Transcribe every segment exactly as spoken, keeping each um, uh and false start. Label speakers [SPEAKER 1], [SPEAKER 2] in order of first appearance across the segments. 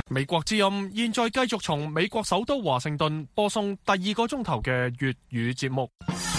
[SPEAKER 1] 美國之音現在繼續從美國首都華盛頓播送第二個鐘頭嘅粵語節目。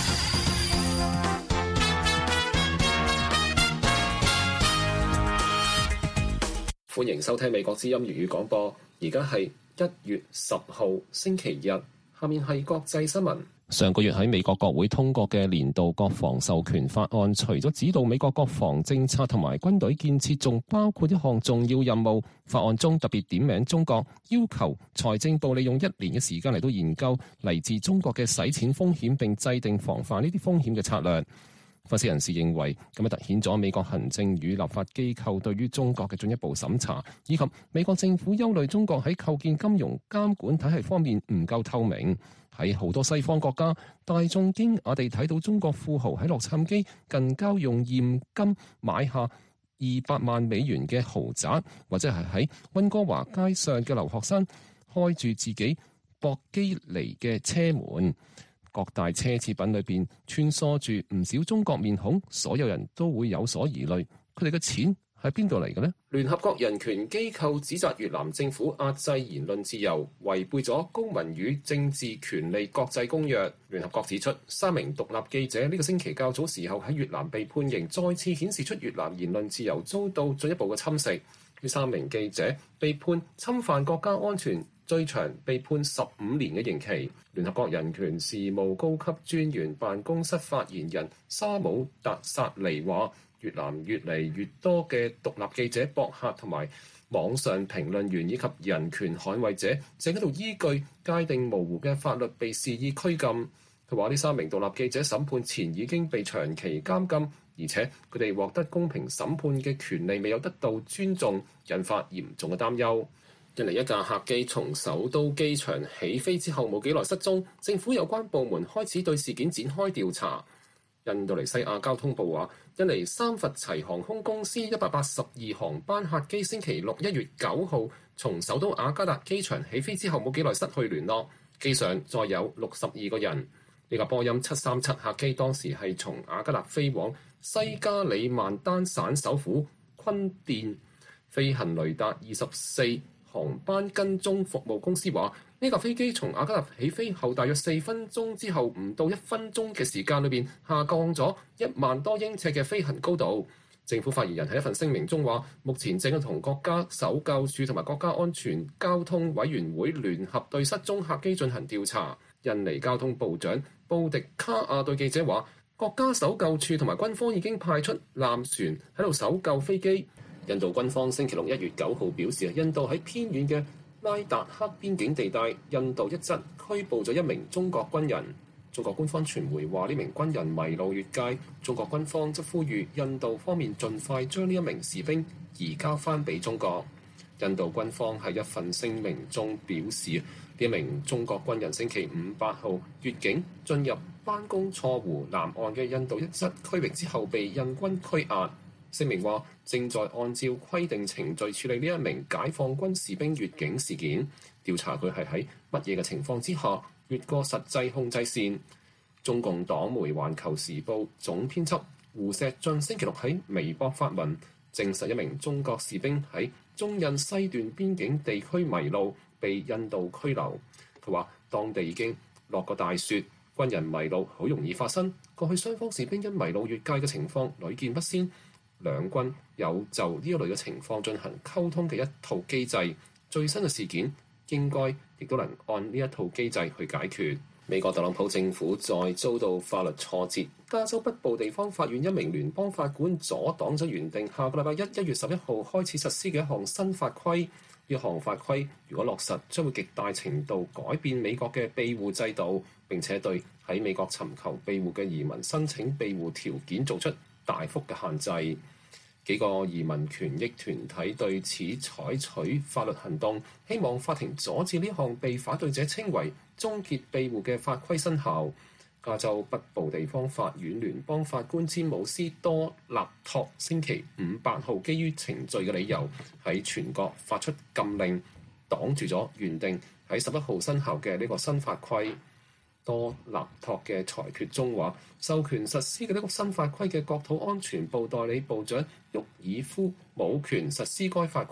[SPEAKER 2] 歡迎收聽美國之音粵語廣播，而家係一月十號星期日，下面係國際新聞。
[SPEAKER 3] 上個月喺美國國會通過嘅年度國防授權法案，除咗指導美國國防政策同埋軍隊建設，仲包括一項重要任務。法案中特別點名中國，要求財政部利用一年嘅時間嚟到研究嚟自中國嘅洗錢風險，並制定防範呢啲風險嘅策略。分析人士認為，咁樣凸顯咗美國行政與立法機構對於中國嘅進一步審查，以及美國政府憂慮中國喺構建金融監管體系方面唔夠透明。喺好多西方國家，大眾驚訝地睇到中國富豪喺洛杉磯近郊用現金買下二百萬美元嘅豪宅，或者係喺溫哥華街上嘅留學生開住自己博基尼嘅車門。各大奢侈品裏邊穿梭住唔少中國面孔，所有人都會有所疑慮。佢哋嘅錢喺邊度嚟嘅呢？
[SPEAKER 2] 聯合國人權機構指責越南政府壓制言論自由，違背咗公民與政治權利國際公約。聯合國指出，三名獨立記者呢個星期較早時候喺越南被判刑，再次顯示出越南言論自由遭到進一步嘅侵蝕。呢三名記者被判侵犯國家安全，最長被判十五年嘅刑期。聯合國人權事務高級專員辦公室發言人沙姆達薩尼話，越南越嚟越多嘅獨立記者、博客同埋網上評論員以及人權捍衛者，正喺度依據界定模糊嘅法律被肆意拘禁。佢話呢三名獨立記者審判前已經被長期監禁，而且佢哋獲得公平審判嘅權利未有得到尊重，引發嚴重嘅擔憂。印尼一架客機從首都機場起飛之後冇幾耐失蹤，政府有關部門開始對事件展開調查。印度尼西亞交通部話，印尼三佛齊航空公司一百八十二航班客機星期六一月九號從首都雅加達機場起飛之後冇幾耐失去聯絡，機上載有六十二個人。呢架波音七三七客機當時係從雅加達飛往西加里曼丹省首府坤甸，飛行雷達二十四航班跟蹤服務公司話，呢架飛機從雅加達起飛後，大約四分鐘之後，唔到一分鐘嘅時間裏邊下降咗一萬多英尺嘅飛行高度。政府發言人喺一份聲明中話，目前正係同國家搜救署同埋國家安全交通委員會聯合對失蹤客機進行調查。印尼交通部長布迪卡亞對記者話，國家搜救署同埋軍方已經派出艦船喺度搜救飛機。印度軍方星期六一月九號表示，印度喺偏遠嘅拉達克邊境地帶，印度一側拘捕咗一名中國軍人。中國官方傳媒話呢名軍人迷路越界，中國軍方則呼籲印度方面盡快將呢一名士兵移交翻俾中國。印度軍方喺一份聲明中表示，呢一名中國軍人星期五八號越境進入班公錯湖南岸嘅印度一側區域之後，被印軍拘押。聲明話正在按照規定程序處理呢一名解放軍士兵越境事件，調查佢係喺乜嘢嘅情況之下越過實際控制線。中共黨媒《環球時報》總編輯胡錫進星期六喺微博發文，證實一名中國士兵喺中印西段邊境地區迷路，被印度拘留。佢話當地已經落過大雪，軍人迷路好容易發生。過去雙方士兵因迷路越界嘅情況屢見不鮮。兩軍有就呢一類嘅情況進行溝通嘅一套機制，最新嘅事件應該亦都能按呢一套機制去解決。美國特朗普政府再遭到法律挫折，加州北部地方法院一名聯邦法官阻擋咗原定下個禮拜一一月十一號開始實施嘅一項新法規。呢項法規如果落實，將會極大程度改變美國嘅庇護制度，並且對喺美國尋求庇護嘅移民申請庇護條件做出大幅嘅限制。幾個移民權益團體對此採取法律行動，希望法庭阻止呢項被反對者稱為終結庇護嘅法規生效。加州北部地方法院聯邦法官詹姆斯多納托星期五八號基於程序嘅理由，喺全國發出禁令，擋住咗原定喺十一號生效嘅呢個新法規。多納托嘅裁決中話，授權實施嘅呢個新法規嘅國土安全部代理部長沃爾夫冇權實施該法規，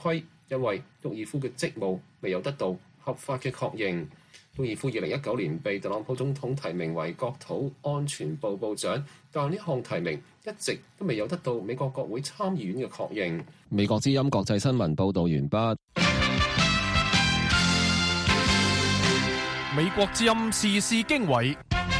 [SPEAKER 2] 因為沃爾夫嘅職務未有得到合法嘅確認。沃爾夫二零一九年被特朗普總統提名為國土安全部部長，但呢項提名一直都未有得到美國國會參議院嘅確認。
[SPEAKER 3] 美國之音國際新聞報導完畢。
[SPEAKER 1] 美國之音時事經緯，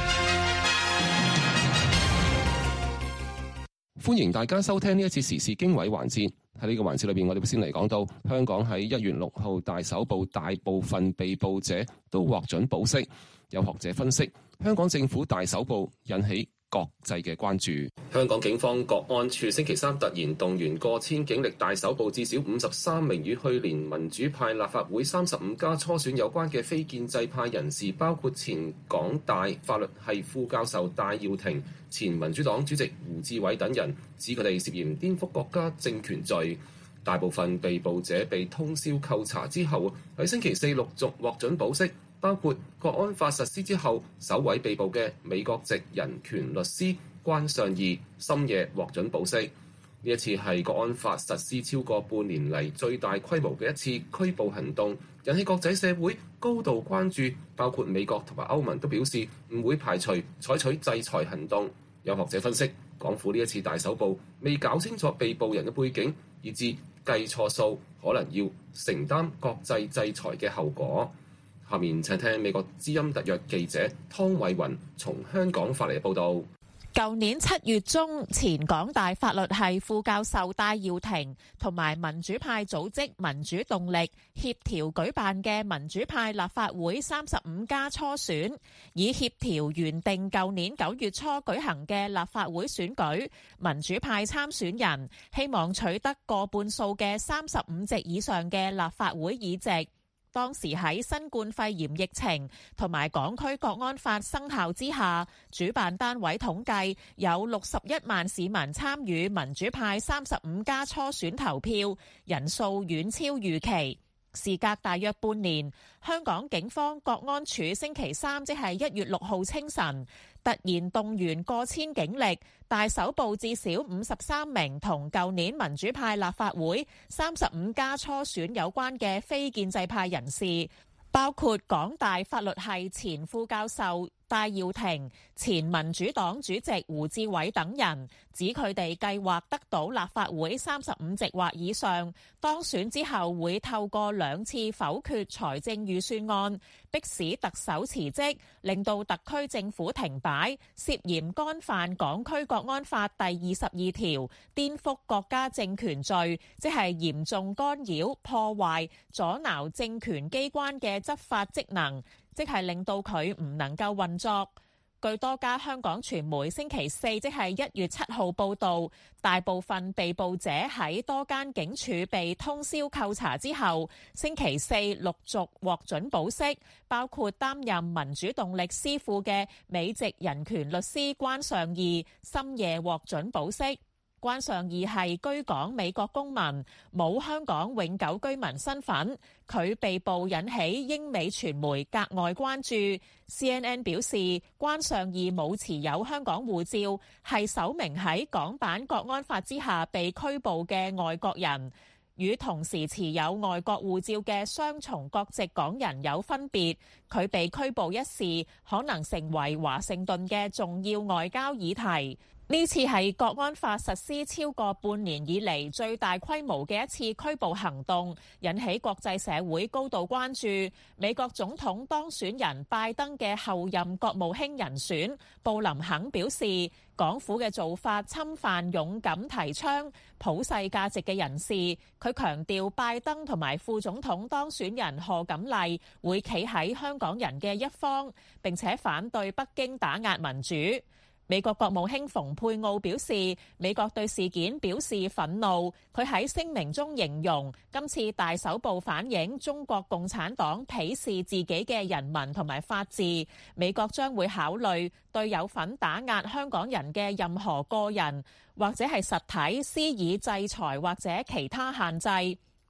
[SPEAKER 3] 歡迎大家收聽呢一次時事經緯環節。喺呢個環節裏邊，我哋會先嚟講到香港喺一月六號大搜捕，大部分被捕者都獲准保釋。有學者分析，香港政府大搜捕引起國際嘅關注。
[SPEAKER 2] 香港警方國安處星期三突然動員過千警力大搜捕至少五十三名與去年民主派立法會三十五家初選有關嘅非建制派人士，包括前港大法律系副教授戴耀廷、前民主黨主席胡志偉等人，指佢哋涉嫌顛覆國家政權罪。大部分被捕者被通宵扣查之後，喺星期四陸續獲准保釋，包括國安法實施之後首位被捕嘅美國籍人權律師關尚義，深夜獲准保釋。呢一次係國安法實施超過半年嚟最大規模嘅一次拘捕行動，引起國際社會高度關注，包括美國同埋歐盟都表示唔會排除採取制裁行動。有學者分析，港府呢一次大搜捕未搞清楚被捕人嘅背景，以致計錯數，可能要承擔國際制裁嘅後果。下面請聽美國之音特約記者湯慧雲從香港發嚟嘅報導。
[SPEAKER 4] 舊年七月中，前港大法律系副教授戴耀廷同埋民主派組織民主動力協調舉辦嘅民主派立法會三十五家初選，以協調原定舊年九月初舉行嘅立法會選舉，民主派參選人希望取得過半數嘅三十五席以上嘅立法會議席。當時喺新冠肺炎疫情同埋港區國安法生效之下，主辦單位統計有六十一萬市民參與民主派三十五家初選投票，人數遠超預期。事隔大約半年，香港警方國安處星期三即係一月六號清晨，突然動員過千警力，大搜捕至少五十三名同舊年民主派立法會三十五家初選有關嘅非建制派人士，包括港大法律系前副教授戴耀廷、前民主黨主席胡志偉等人，指佢哋計劃得到立法會三十五席或以上，當選之後會透過兩次否決財政預算案，迫使特首辭職，令到特區政府停擺，涉嫌干犯港區國安法第二十二條顛覆國家政權罪，即係嚴重干擾、破壞、阻撓政權機關嘅執法職能，即係令到佢唔能夠運作。據多家香港傳媒星期四即係一月七號報導，大部分被捕者喺多間警署被通宵扣查之後，星期四陸續獲准保釋，包括擔任民主動力司庫嘅美籍人權律師關尚義，深夜獲准保釋。關尚義係居港美國公民，冇香港永久居民身份。佢被捕引起英美傳媒格外關注。C N N 表示，關尚義冇持有香港護照，係首名喺港版國安法之下被拘捕嘅外國人，與同時持有外國護照嘅雙重國籍港人有分別。佢被拘捕一事可能成為華盛頓嘅重要外交議題。呢次係國安法實施超過半年以嚟最大規模嘅一次拘捕行動，引起國際社會高度關注。美國總統當選人拜登嘅後任國務卿人選布林肯表示，港府嘅做法侵犯勇敢提倡普世價值嘅人士。佢強調拜登同埋副總統當選人賀錦麗會企喺香港人嘅一方，並且反對北京打壓民主。美國國務卿蓬佩奧表示，美國對事件表示憤怒。佢喺聲明中形容，今次大搜捕反映中國共產黨鄙視自己嘅人民同埋法治。美國將會考慮對有份打壓香港人嘅任何個人或者係實體施以制裁或者其他限制。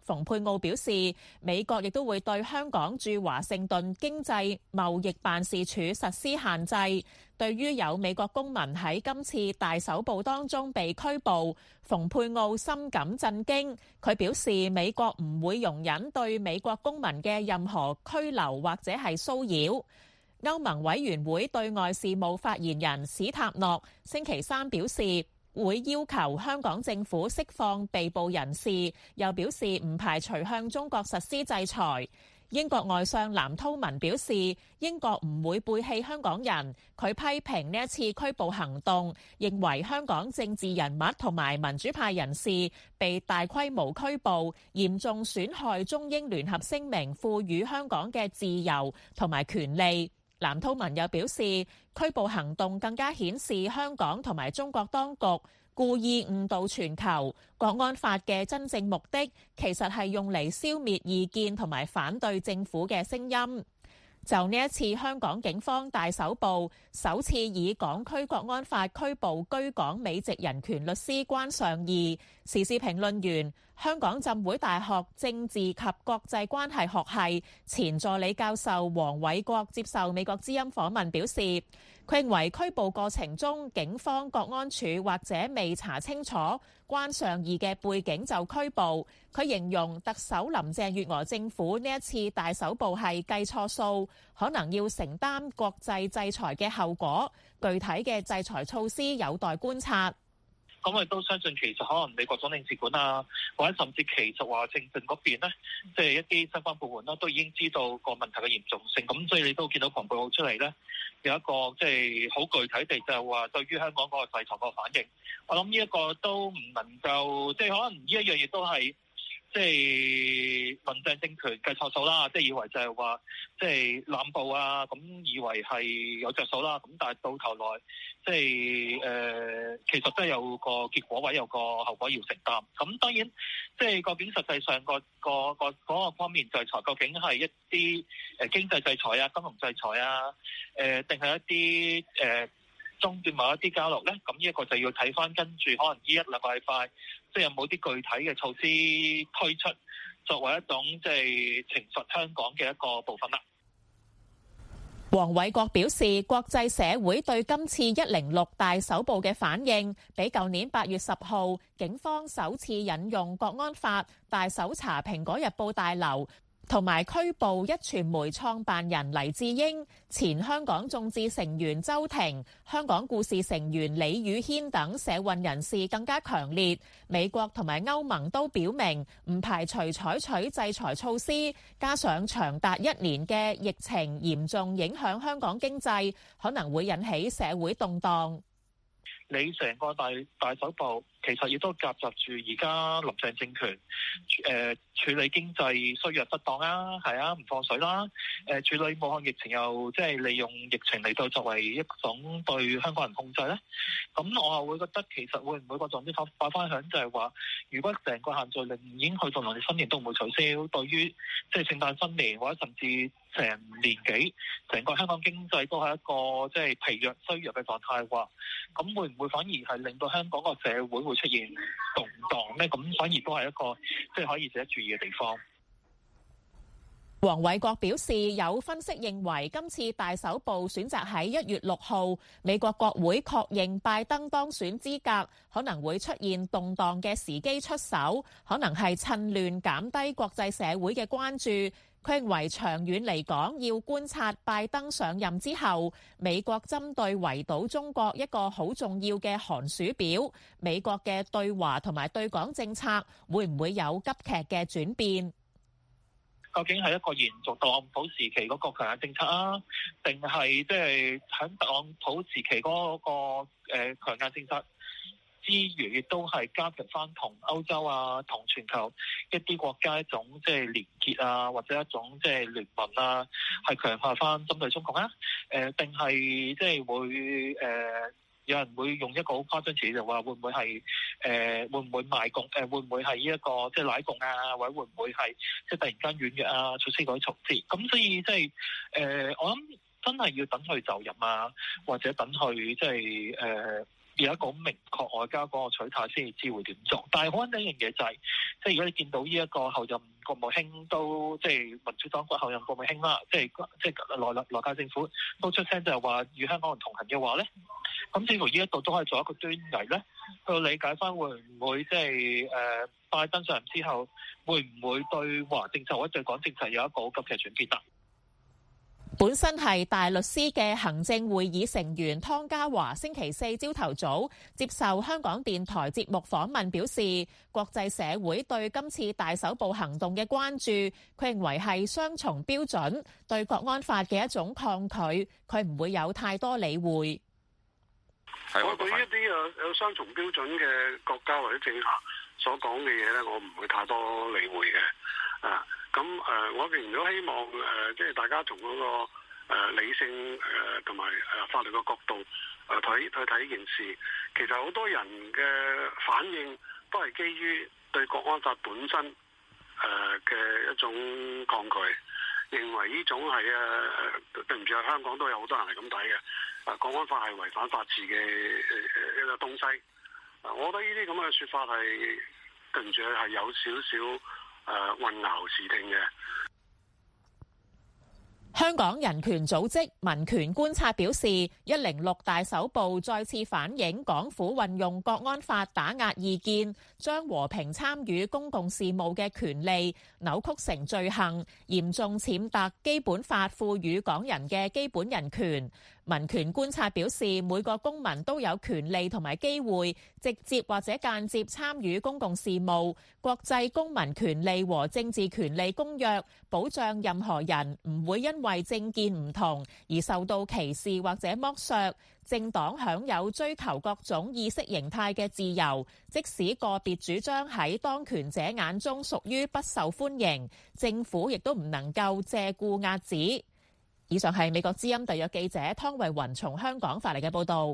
[SPEAKER 4] 蓬佩奧表示，美國亦都會對香港駐華盛頓經濟貿易辦事處實施限制。對於有美國公民喺今次大搜捕當中被拘捕，蓬佩奧深感震驚。佢表示，美國唔會容忍對美國公民嘅任何拘留或者係騷擾。歐盟委員會對外事務發言人史塔諾星期三表示，會要求香港政府釋放被捕人士，又表示唔排除向中國實施制裁。英國外相藍韜文表示，英國唔會背棄香港人。佢批評呢一次拘捕行動，認為香港政治人物同埋民主派人士被大規模拘捕，嚴重損害中英聯合聲明賦予香港嘅自由同埋權利。藍韜文又表示，拘捕行動更加顯示香港同埋中國當局故意誤導全球。國安法嘅真正目的其實係用嚟消滅異見同埋反對政府嘅聲音。就呢一次香港警方大搜捕，首次以港區國安法拘捕居港美籍人權律師關尚義。時事評論員、香港浸會大學政治及國際關係學系前助理教授黃偉國接受美國之音訪問表示，佢認為拘捕過程中警方國安處或者未查清楚關尚義嘅背景就拘捕。佢形容特首林鄭月娥政府呢一次大搜捕係計錯數，可能要承擔國際制裁嘅後果。具體嘅制裁措施有待觀察。
[SPEAKER 5] 咁我亦都相信，其實可能美國總領事館啊，或者甚至其實華盛頓嗰邊咧，即係一啲相關部門啦，都已經知道個問題嘅嚴重性。咁所以你都見到蓬佩奧出嚟咧，有一個即係好具體地就係話對於香港嗰個制裁個反應。我諗呢一個都唔能夠，即係可能呢一樣嘢都係。即係民政政權計錯數啦，即係以為就係話即係濫捕啊，咁以為係有着數啦，咁但係到頭來即係誒、呃，其實都係有個結果或者有個後果要承擔。咁當然即係究竟實際上個個個嗰個方面制裁，究竟係一啲誒經濟制裁啊、金融制裁啊，誒定係一啲誒？呃中斷某一啲交流咧，咁呢一個就要睇翻跟住可能呢一兩個禮拜，即係有冇啲具體嘅措施推出，作為一種即係懲罰香港嘅一個部分啦。
[SPEAKER 4] 黃偉國表示，國際社會對今次一零六大搜捕嘅反應，比舊年八月十號警方首次引用國安法大搜查蘋果日報大樓，同埋拘捕一傳媒創辦人黎智英、前香港眾志成員周庭、香港故事成員李宇軒等社運人士更加強烈。美國同埋歐盟都表明唔排除採取制裁措施，加上長達一年嘅疫情嚴重影響香港經濟，可能會引起社會動盪。
[SPEAKER 5] 你成個大大搜捕，其實亦都夾雜住而家林鄭政權誒、呃、處理經濟衰弱不當啊，係啊，唔放水啦，誒、呃、處理武漢疫情又即係利用疫情嚟到作為一種對香港人控制咧。咁我又會覺得其實會唔會個重點發翻響就係話，如果成個限聚令已經去到農曆新年都唔會取消，對於即係聖誕新年或者甚至成年幾，成個香港經濟都係一個即係疲弱衰弱嘅狀態話，咁會唔會反而係令到香港個社會會出現動盪咧？咁反而都係一個即係可以值得注意嘅地方。
[SPEAKER 4] 黃偉國表示，有分析認為今次大搜捕選擇喺一月六號美國國會確認拜登當選資格，可能會出現動盪嘅時機出手，可能係趁亂減低國際社會嘅關注。佢認為長遠嚟講，要觀察拜登上任之後，美國針對圍堵中國一個好重要嘅寒暑表，美國嘅對華同埋對港政策會唔會有急劇嘅轉變？
[SPEAKER 5] 究竟係一個延續特朗普時期嗰個強硬政策啊，定係即係喺特朗普時期嗰個誒強硬政策之餘，亦都係加強翻同歐洲啊、同全球一啲國家一種即係連結啊，或者一種即係聯盟啊，係強化翻針對中國啊？誒，定係即係會誒？有人會用一個好誇張詞就話會唔會係誒、呃、會唔會賣共誒、呃、會唔會係呢一個即係奶共啊，或者會唔會係即係突然間軟弱啊，措施嗰啲措施？咁所以即係誒，我諗真係要等佢就任啊，或者等佢即係誒有一個明確外交嗰個取態先至知會點做。但係好緊要一樣嘢就係、是，即係如果你見到呢一個後任國務卿都即係民主黨國後任國務卿啦，即係即係內內屆政府都出聲就係話與香港人同行嘅話咧，咁似乎呢一度都可以做一個端倪咧，去理解翻會唔會即係誒拜登上任之後會唔會對華政策或者對港政策有一個好急劇轉變啊？
[SPEAKER 4] 本身係大律師嘅行政會議成員湯家驊星期四朝頭早接受香港電台節目訪問，表示國際社會對今次大搜捕行動嘅關注，佢認為係雙重標準，對國安法嘅一種抗拒，佢唔會有太多理會。
[SPEAKER 6] 我對於一啲有有雙重標準嘅國家或者政客所講嘅嘢咧，我唔會太多理會嘅。啊，咁誒、呃，我仍然都希望誒、呃，即係大家從嗰、那個誒、呃、理性誒同埋誒法律嘅角度誒睇去睇呢件事。其實好多人嘅反應都係基於對國安法本身誒嘅、呃、一種抗拒，認為呢種係誒誒對唔住啊，香港都有好多人係咁睇嘅。啊，國安法係違反法治嘅誒一個東西。啊，我覺得呢啲咁嘅説法係對唔住係有少少。誒混淆視聽嘅。
[SPEAKER 4] 香港人權組織民權觀察表示，一零六大搜捕再次反映港府運用國安法打壓意見，將和平參與公共事務嘅權利扭曲成罪行，嚴重踐踏基本法賦予港人嘅基本人權。民權觀察表示，每個公民都有權利同埋機會直接或者間接參與公共事務。國際公民權利和政治權利公約保障任何人唔會因為政見唔同而受到歧視或者剝削。政黨享有追求各種意識形態嘅自由，即使個別主張喺當權者眼中屬於不受歡迎，政府亦都唔能夠借故壓止。以上係美國之音特約記者湯慧雲從香港發嚟嘅報導。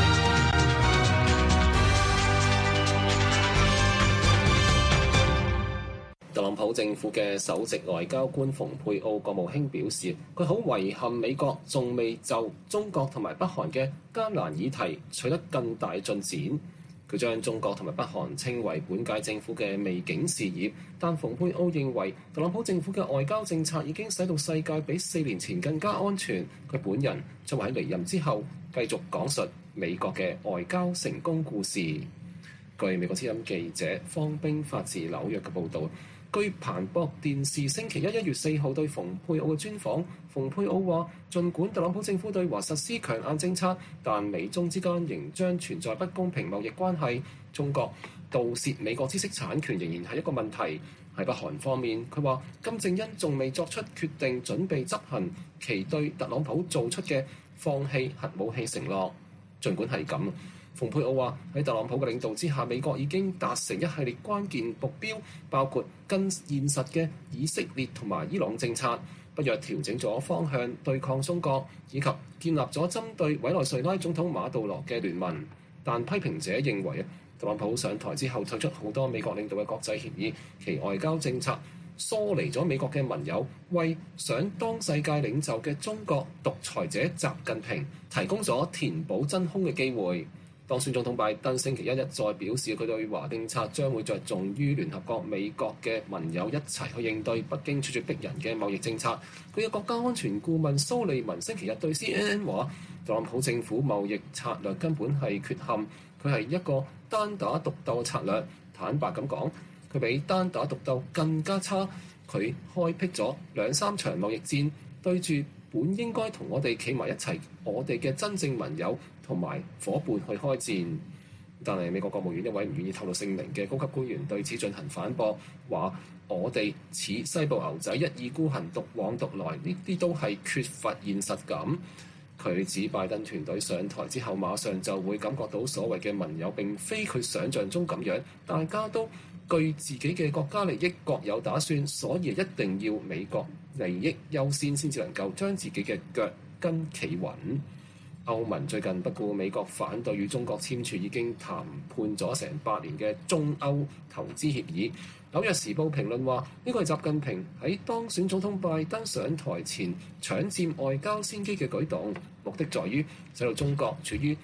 [SPEAKER 2] 特朗普政府嘅首席外交官蓬佩奧國務卿表示，佢好遺憾美國仲未就中國同埋北韓嘅艱難議題取得更大進展。佢將中國同埋北韓稱為本屆政府嘅未竟事業，但蓬佩奧認為特朗普政府嘅外交政策已經使到世界比四年前更加安全。佢本人將會喺離任之後繼續講述美國嘅外交成功故事。據美國之音記者方冰發自紐約嘅報導，據彭博電視星期一一月四號對蓬佩奧嘅專訪，蓬佩奧話：儘管特朗普政府對華實施強硬政策，但美中之間仍將存在不公平貿易關係。中國盜竊美國知識產權仍然係一個問題。喺北韓方面，佢話金正恩仲未作出決定，準備執行其對特朗普做出嘅放棄核武器承諾。儘管係咁，蓬佩奧話喺特朗普嘅領導之下，美國已經達成一系列關鍵目標，包括更現實嘅以色列同埋伊朗政策，不約調整咗方向對抗中國，以及建立咗針對委內瑞拉總統馬杜羅嘅聯盟。但批評者認為，特朗普上台之後退出好多美國領導嘅國際協議，其外交政策疏離咗美國嘅盟友，為想當世界領袖嘅中國獨裁者習近平提供咗填補真空嘅機會。當選總統拜登星期一一再表示，佢對華政策將會着重於聯合國、美國嘅盟友一齊去應對北京處處逼人嘅貿易政策。佢嘅國家安全顧問蘇利文星期日對 C N N 話，特朗普政府貿易策略根本係缺陷，佢係一個單打獨鬥策略。坦白咁講，佢比單打獨鬥更加差。佢開闢咗兩三場貿易戰，對住本應該同我哋企埋一齊，我哋嘅真正盟友同埋伙伴去開戰。但係美國國務院一位唔願意透露姓名嘅高級官員對此進行反駁，話我哋似西部牛仔一意孤行，獨往獨來，呢啲都係缺乏現實感。佢指拜登團隊上台之後，馬上就會感覺到所謂嘅盟友並非佢想象中咁樣，大家都據自己嘅國家利益各有打算，所以一定要美國利益優先，先至能夠將自己嘅腳跟企穩。歐盟最近不顧美國反對與中國簽署已經談判咗成八年嘅中歐投資協議。紐約時報評論話，呢個係習近平喺當選總統拜登上台前搶佔外交先機嘅舉動，目的在於使到中國處於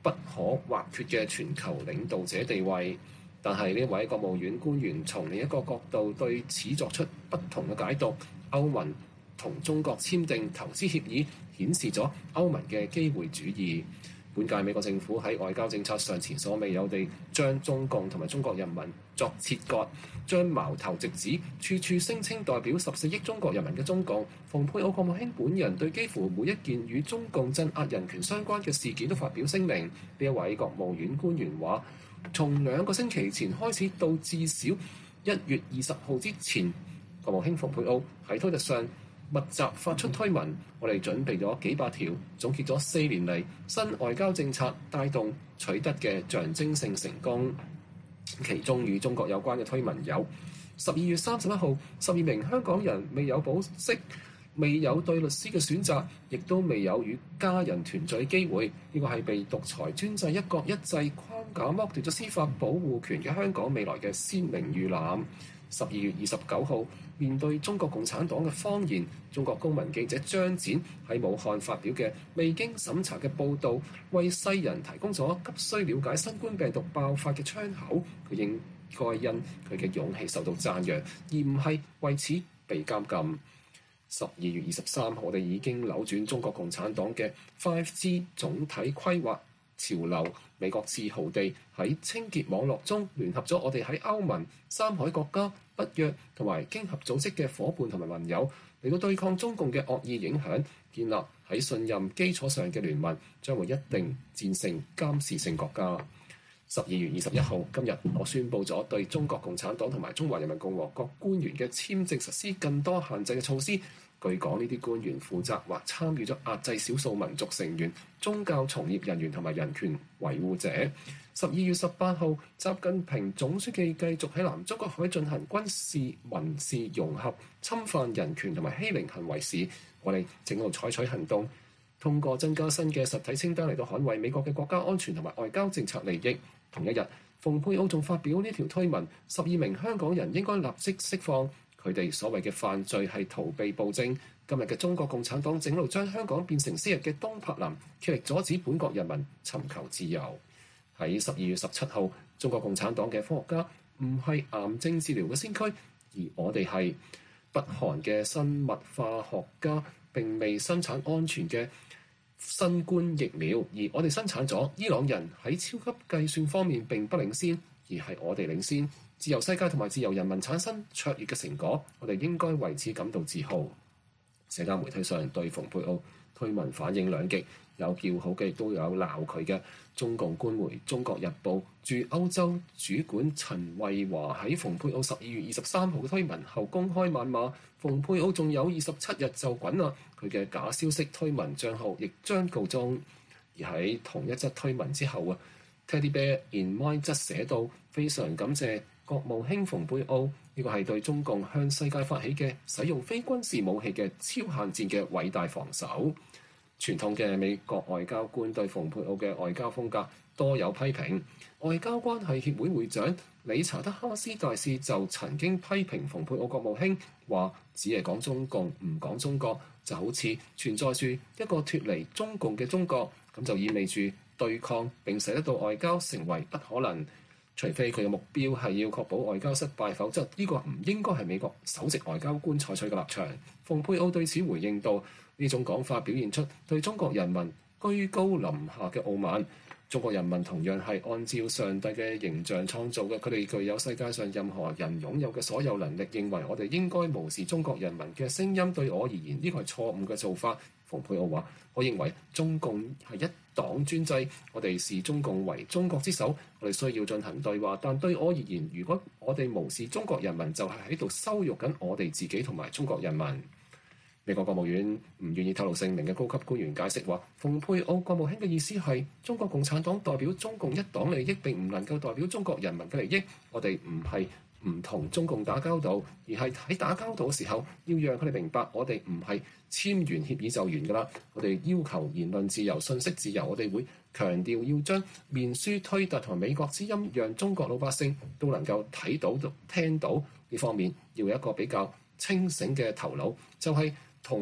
[SPEAKER 2] 不可或缺嘅全球領導者地位。但係呢位國務院官員從另一個角度對此作出不同嘅解讀。歐盟同中國簽訂投資協議，顯示咗歐盟嘅機會主義。本屆美國政府喺外交政策上前所未有地將中共同埋中國人民作切割，將矛頭直指處處聲稱代表十四億中國人民嘅中共。蓬佩奧國務卿本人對幾乎每一件與中共鎮壓人權相關嘅事件都發表聲明。呢一位國務院官員話，從兩個星期前開始到至少一月二十號之前，國務卿蓬佩奧喺推特上密集發出推文，我哋準備咗幾百條，總結咗四年嚟新外交政策帶動取得嘅象徵性成功。其中與中國有關嘅推文有：十二月三十一號，十二名香港人未有保釋，未有對律師嘅選擇，亦都未有與家人團聚機會。呢個係被獨裁專制一國一制框架剝奪咗司法保護權嘅香港未來嘅鮮明預覽。十二月二十九號，面對中國共產黨嘅謊言，中國公民記者張展喺武漢發表嘅未經審查嘅報導，為世人提供咗急需了解新冠病毒爆發嘅窗口。佢應該因佢嘅勇氣受到讚揚，而唔係為此被監禁。十二月二十三號，我哋已經扭轉中國共產黨嘅 五 G 總體規劃潮流。美國自豪地喺清潔網絡中聯合咗我哋喺歐盟、三海國家、北約同埋經合組織嘅伙伴同埋盟友，嚟到對抗中共嘅惡意影響，建立喺信任基礎上嘅聯盟，將會一定戰勝監視性國家。十二月二十一號，今日我宣布咗對中國共產黨同埋中華人民共和國官員嘅簽證實施更多限制嘅措施。據講，呢啲官員負責或參與咗壓制少數民族成員、宗教從業人員同埋人權維護者。十二月十八號，習近平總書記繼續喺南中國海進行軍事、民事融合、侵犯人權同埋欺凌行為時，我哋正喺度採取行動，通過增加新嘅實體清單嚟到捍衛美國嘅國家安全同埋外交政策利益。同一日，蓬佩奧仲發表呢條推文：十二名香港人應該立即釋放。佢哋所謂嘅犯罪係逃避暴政。今日嘅中國共產黨正路將香港變成昔日嘅東柏林，竭力阻止本國人民尋求自由。喺十二月十七號，中國共產黨嘅科學家唔係癌症治療嘅先驅，而我哋係北韓嘅生物化學家並未生產安全嘅新冠疫苗，而我哋生產咗。伊朗人喺超級計算方面並不領先，而係我哋領先。自由世界同埋自由人民產生卓越嘅成果，我哋應該為此感到自豪。社交媒體上對蓬佩奧推文反應兩極，有叫好嘅，亦都有鬧佢嘅。中共官媒《中國日報》駐歐洲主管陳慧華喺蓬佩奧十二月二十三號嘅推文後公開謾罵，蓬佩奧仲有二十七日就滾啦，佢嘅假消息推文帳號亦將告終。而喺同一則推文之後啊，Teddy Bear in Mind 則寫到非常感謝國務卿蓬佩奧，呢個係對中共向世界發起嘅使用非軍事武器嘅超限戰嘅偉大防守。傳統嘅美國外交官對蓬佩奧嘅外交風格多有批評。外交關係協會會長理查德哈斯大使就曾經批評蓬佩奧國務卿話，只係講中共唔講中國，就好似存在住一個脫離中共嘅中國，咁就意味住對抗並使得到外交成為不可能。除非佢嘅目標係要確保外交失敗，否則呢個唔應該係美國首席外交官採取嘅立場。蓬佩奧對此回應道：呢種講法表現出對中國人民居高臨下嘅傲慢。中國人民同樣係按照上帝嘅形象創造嘅，佢哋具有世界上任何人擁有嘅所有能力。認為我哋應該無視中國人民嘅聲音，對我而言呢個係錯誤嘅做法。蓬佩奧話：我認為中共係一黨專制，我哋視中共為中國之首，我哋需要進行對話。但對我而言，如果我哋無視中國人民，就係喺度羞辱緊我哋自己同埋中國人民。美國國務院唔願意透露姓名嘅高級官員解釋話，蓬佩奧國務卿嘅意思係中國共產黨代表中共一黨利益，並唔能夠代表中國人民嘅利益。我哋唔係唔同中共打交道，而係喺打交道嘅時候，要讓佢哋明白，我哋唔係簽完協議就完㗎啦。我哋要求言論自由、信息自由，我哋會強調要將面書推特同美國之音，讓中國老百姓都能夠睇到、聽到。呢方面要有一個比較清醒嘅頭腦，就係、是、同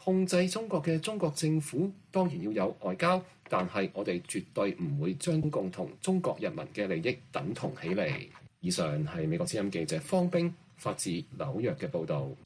[SPEAKER 2] 控制中國嘅中國政府當然要有外交，但係我哋絕對唔會將中共同中國人民嘅利益等同起嚟。以上係美國之音記者方冰發自紐約嘅報導。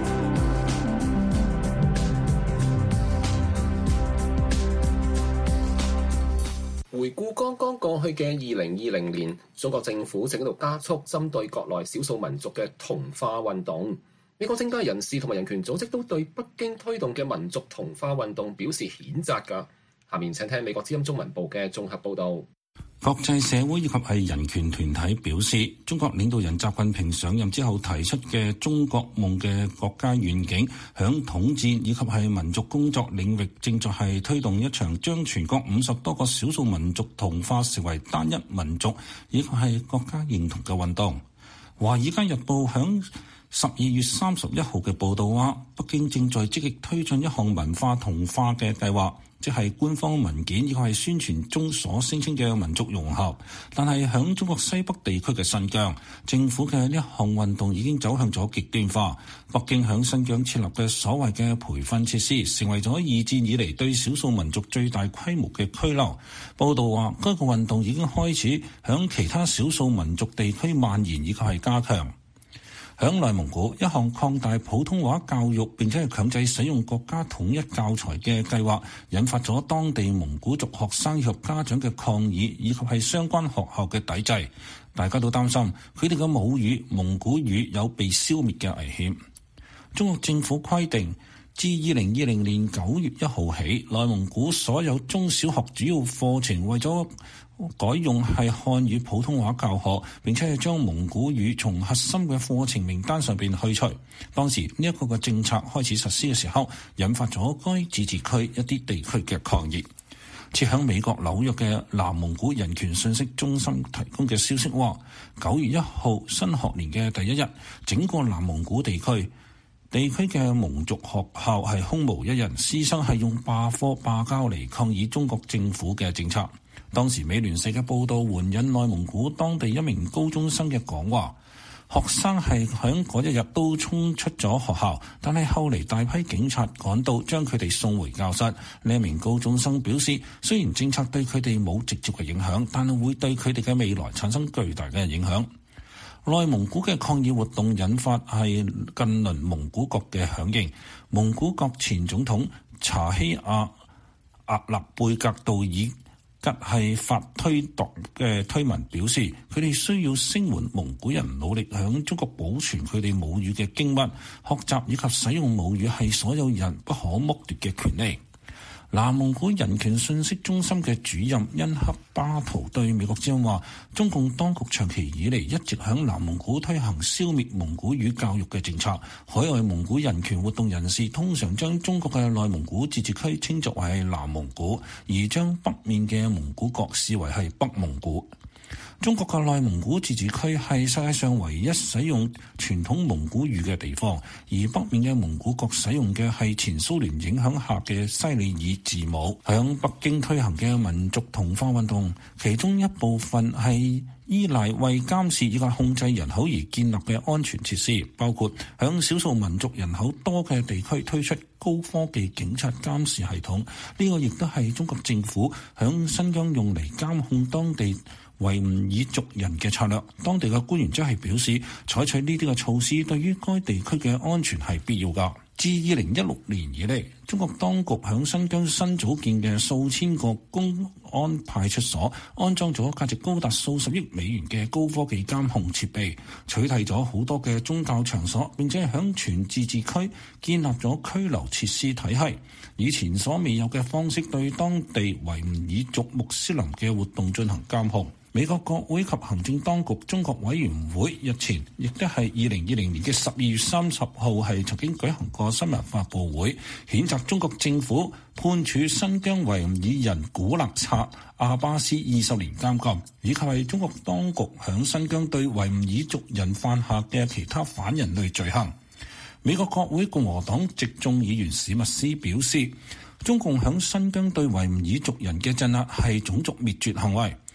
[SPEAKER 2] 回顧剛剛過去嘅二零二零年，中國政府正喺度加速針對國內少數民族嘅同化運動。美國政界人士同埋人權組織都對北京推動嘅民族同化運動表示譴責㗎。下面請聽美國之音中文部嘅綜合報導。
[SPEAKER 7] 國際社會以及係人權團體表示，中國領導人習近平上任之後提出嘅中國夢嘅國家願景，響統戰以及係民族工作領域，正在係推動一場將全國五十多個少數民族同化成為單一民族，以及係國家認同嘅運動。華爾街日報響十二月三十一號嘅報導話，北京正在積極推進一項文化同化嘅計劃，即係官方文件以及係宣傳中所聲稱嘅民族融合。但係響中國西北地區嘅新疆，政府嘅呢一項運動已經走向咗極端化。北京響新疆設立嘅所謂嘅培訓設施，成為咗二戰以嚟對少數民族最大規模嘅拘留。報導話，該個運動已經開始響其他少數民族地區蔓延以及係加強。響內蒙古，一項擴大普通話教育並且係強制使用國家統一教材嘅計劃，引發咗當地蒙古族學生以及家長嘅抗議，以及係相關學校嘅抵制。大家都擔心佢哋嘅母語蒙古語有被消滅嘅危險。中國政府規定，自二零二零年九月一號起，內蒙古所有中小學主要課程為咗改用係漢語普通話教學，並且係將蒙古語從核心嘅課程名單上邊去除。當時呢一個嘅政策開始實施嘅時候，引發咗該自治區一啲地區嘅抗議。設響美國紐約嘅南蒙古人權信息中心提供嘅消息話，九月一號新學年嘅第一日，整個南蒙古地區地區嘅蒙族學校係空無一人，師生係用罷課罷教嚟抗議中國政府嘅政策。當時美聯社嘅報道援引內蒙古當地一名高中生嘅講話，學生係響嗰一日都衝出咗學校，但係後嚟大批警察趕到將佢哋送回教室。呢一名高中生表示，雖然政策對佢哋冇直接嘅影響，但係會對佢哋嘅未來產生巨大嘅影響。內蒙古嘅抗議活動引發係近鄰蒙古國嘅響應。蒙古國前總統查希亞阿勒貝格道爾吉係發推特嘅推文表示，佢哋需要聲援蒙古人努力響中國保存佢哋母語嘅經脈，學習以及使用母語係所有人不可剝奪嘅權利。南蒙古人權信息中心嘅主任恩克巴圖對美國之音話，中共當局長期以嚟一直響南蒙古推行消滅蒙古語教育嘅政策。海外蒙古人權活動人士通常將中國嘅內蒙古自治區稱作為南蒙古，而將北面嘅蒙古國視為係北蒙古。中國嘅內蒙古自治區係世界上唯一使用傳統蒙古語嘅地方，而北面嘅蒙古國使用嘅係前蘇聯影響下嘅西里爾字母。響北京推行嘅民族同化運動，其中一部分係依賴為監視以及控制人口而建立嘅安全設施，包括響少數民族人口多嘅地區推出高科技警察監視系統。呢、這個亦都係中國政府響新疆用嚟監控當地維吾爾族人嘅策略。當地嘅官員則係表示，採取呢啲嘅措施對於該地區嘅安全係必要㗎。自二零一六年以嚟，中國當局響新疆新組建嘅數千個公安派出所安裝咗價值高達數十億美元嘅高科技監控設備，取締咗好多嘅宗教場所，並且響全自治區建立咗拘留設施體系，以前所未有嘅方式對當地維吾爾族穆斯林嘅活動進行監控。美國國會及行政當局中國委員會日前亦都係二零二零年嘅十二月三十號係曾經舉行過新聞發佈會，譴責中國政府判處新疆維吾爾人古勒察阿巴斯二十年監禁，以及係中國當局響新疆對維吾爾族人犯下嘅其他反人類罪行。美國國會共和黨籍眾議員史密斯表示，中共響新疆對維吾爾族人嘅鎮壓係種族滅絕行為。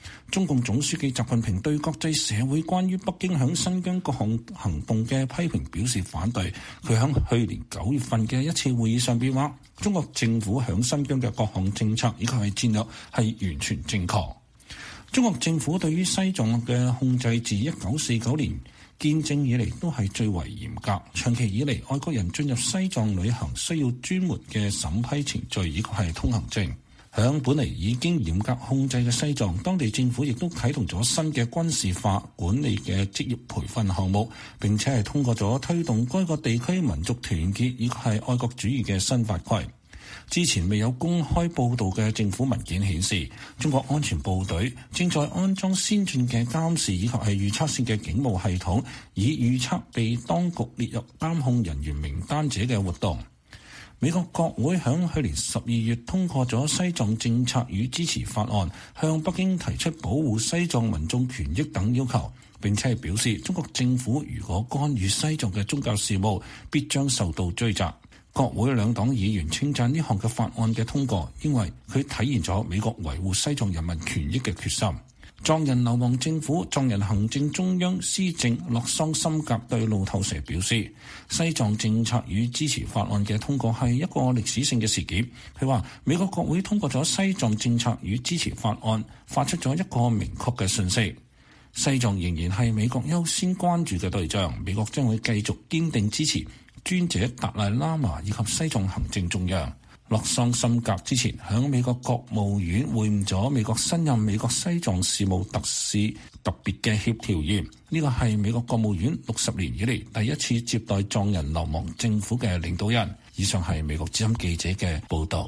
[SPEAKER 7] 中共總書記習近平對國際社會關於北京響新疆各項行動嘅批評表示反對。佢響去年九月份嘅一次會議上邊話，中國政府響新疆嘅各項政策以及係戰略係完全正確。中國政府對於西藏嘅控制自一九四九年建政以嚟都係最為嚴格，長期以嚟外國人進入西藏旅行需要專門嘅審批程序以及係通行證。響本嚟已經嚴格控制嘅西藏，當地政府亦都啟動咗新嘅軍事化管理嘅職業培訓項目，並且係通過咗推動該個地區民族團結以及係愛國主義嘅新法規。之前未有公開報導嘅政府文件顯示，中國安全部隊正在安裝先進嘅監視以及係預測性嘅警務系統，以預測被當局列入監控人員名單者嘅活動。美國國會響去年十二月通過咗西藏政策與支持法案，向北京提出保護西藏民眾權益等要求，並且係表示中國政府如果干預西藏嘅宗教事務，必將受到追責。國會兩黨議員稱讚呢項嘅法案嘅通過，因為佢體現咗美國維護西藏人民權益嘅決心。藏人流亡政府藏人行政中央司政洛桑森格對路透社表示，西藏政策與支持法案嘅通過係一個歷史性嘅事件。佢話美國國會通過咗西藏政策與支持法案，發出咗一個明確嘅訊息，西藏仍然係美國優先關注嘅對象，美國將會繼續堅定支持尊者達賴喇嘛以及西藏行政中央。洛桑森格之前響美國國務院會晤咗美國新任美國西藏事務特使特別嘅協調員，呢個係美國國務院六十年以嚟第一次接待藏人流亡政府嘅領導人。以上係美國之音記者嘅報道。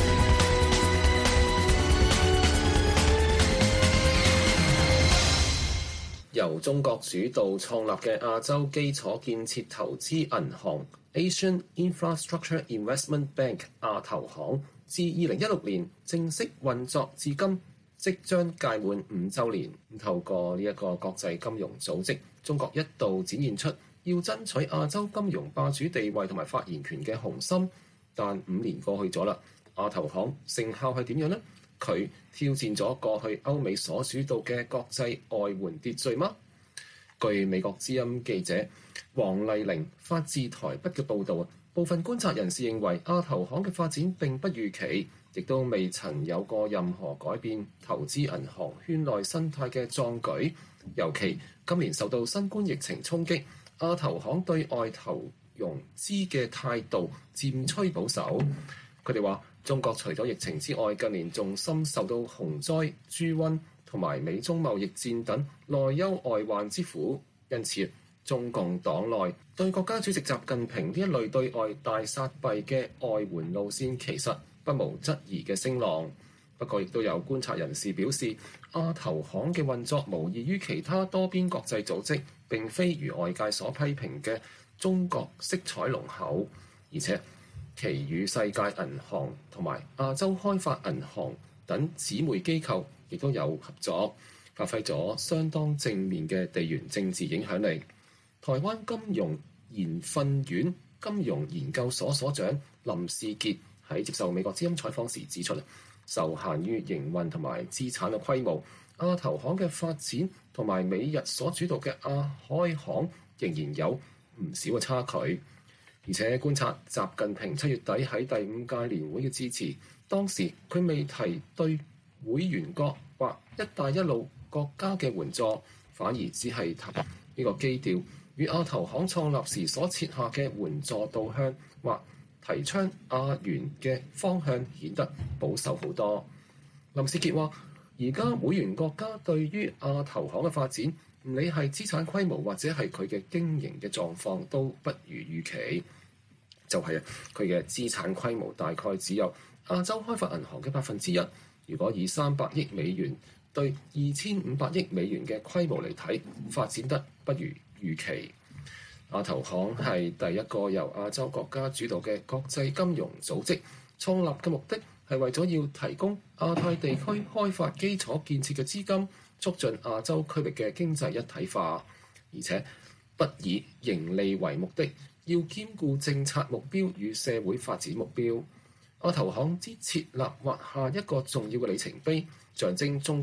[SPEAKER 2] 由中國主導創立嘅亞洲基礎建設投資銀行 Asian Infrastructure Investment Bank 亞投行，自二零一六年正式運作至今，即將屆滿五週年。透過呢一個國際金融組織，中國一度展現出要爭取亞洲金融霸主地位同埋發言權嘅雄心。但五年過去咗啦，亞投行成效係點樣呢？佢挑戰咗過去歐美所主導嘅國際外援秩序嗎？據美國之音記者黃麗玲發自台北嘅報導，部分觀察人士認為亞投行嘅發展並不預期，亦都未曾有過任何改變投資銀行圈內生態嘅壯舉。尤其今年受到新冠疫情衝擊，亞投行對外投融資嘅態度漸趨保守。佢哋話，中國除咗疫情之外，近年仲深受到洪災、豬瘟同埋美中貿易戰等內憂外患之苦，因此中共黨內對國家主席習近平呢一類對外大撒幣嘅外援路線其實不無質疑嘅聲浪。不過亦都有觀察人士表示，亞投行嘅運作無異於其他多邊國際組織，並非如外界所批評嘅中國色彩濃厚，而且其與世界銀行同埋亞洲開發銀行等姊妹機構亦都有合作，發揮咗相當正面嘅地緣政治影響力。台灣金融研訓院金融研究所所長林士傑喺接受美國之音採訪時指出，受限於營運同埋資產嘅規模，亞投行嘅發展同埋美日所主導嘅亞開行仍然有唔少嘅差距。而且觀察習近平七月底喺第五屆年會嘅致辭，當時佢未提對會員國或一帶一路國家嘅援助，反而只係提呢個基調與亞投行創立時所設下嘅援助導向或提倡亞元嘅方向顯得保守好多。林士傑話：而家會員國家對於亞投行嘅發展，唔理係資產規模或者係佢嘅經營嘅狀況，都不如預期。就係啊，佢嘅資產規模大概只有亞洲開發銀行嘅百分之一。如果以三百億美元對二千五百億美元嘅規模嚟睇，發展得不如預期。亞投行係第一個由亞洲國家主導嘅國際金融組織，創立嘅目的係為咗要提供亞太地區開發基礎建設嘅資金，促進亞洲區域嘅經濟一體化，而且不以盈利為目的，要兼顧政策目標與社會發展目標。亞投行之設立劃下一個重要嘅里程碑，象徵中國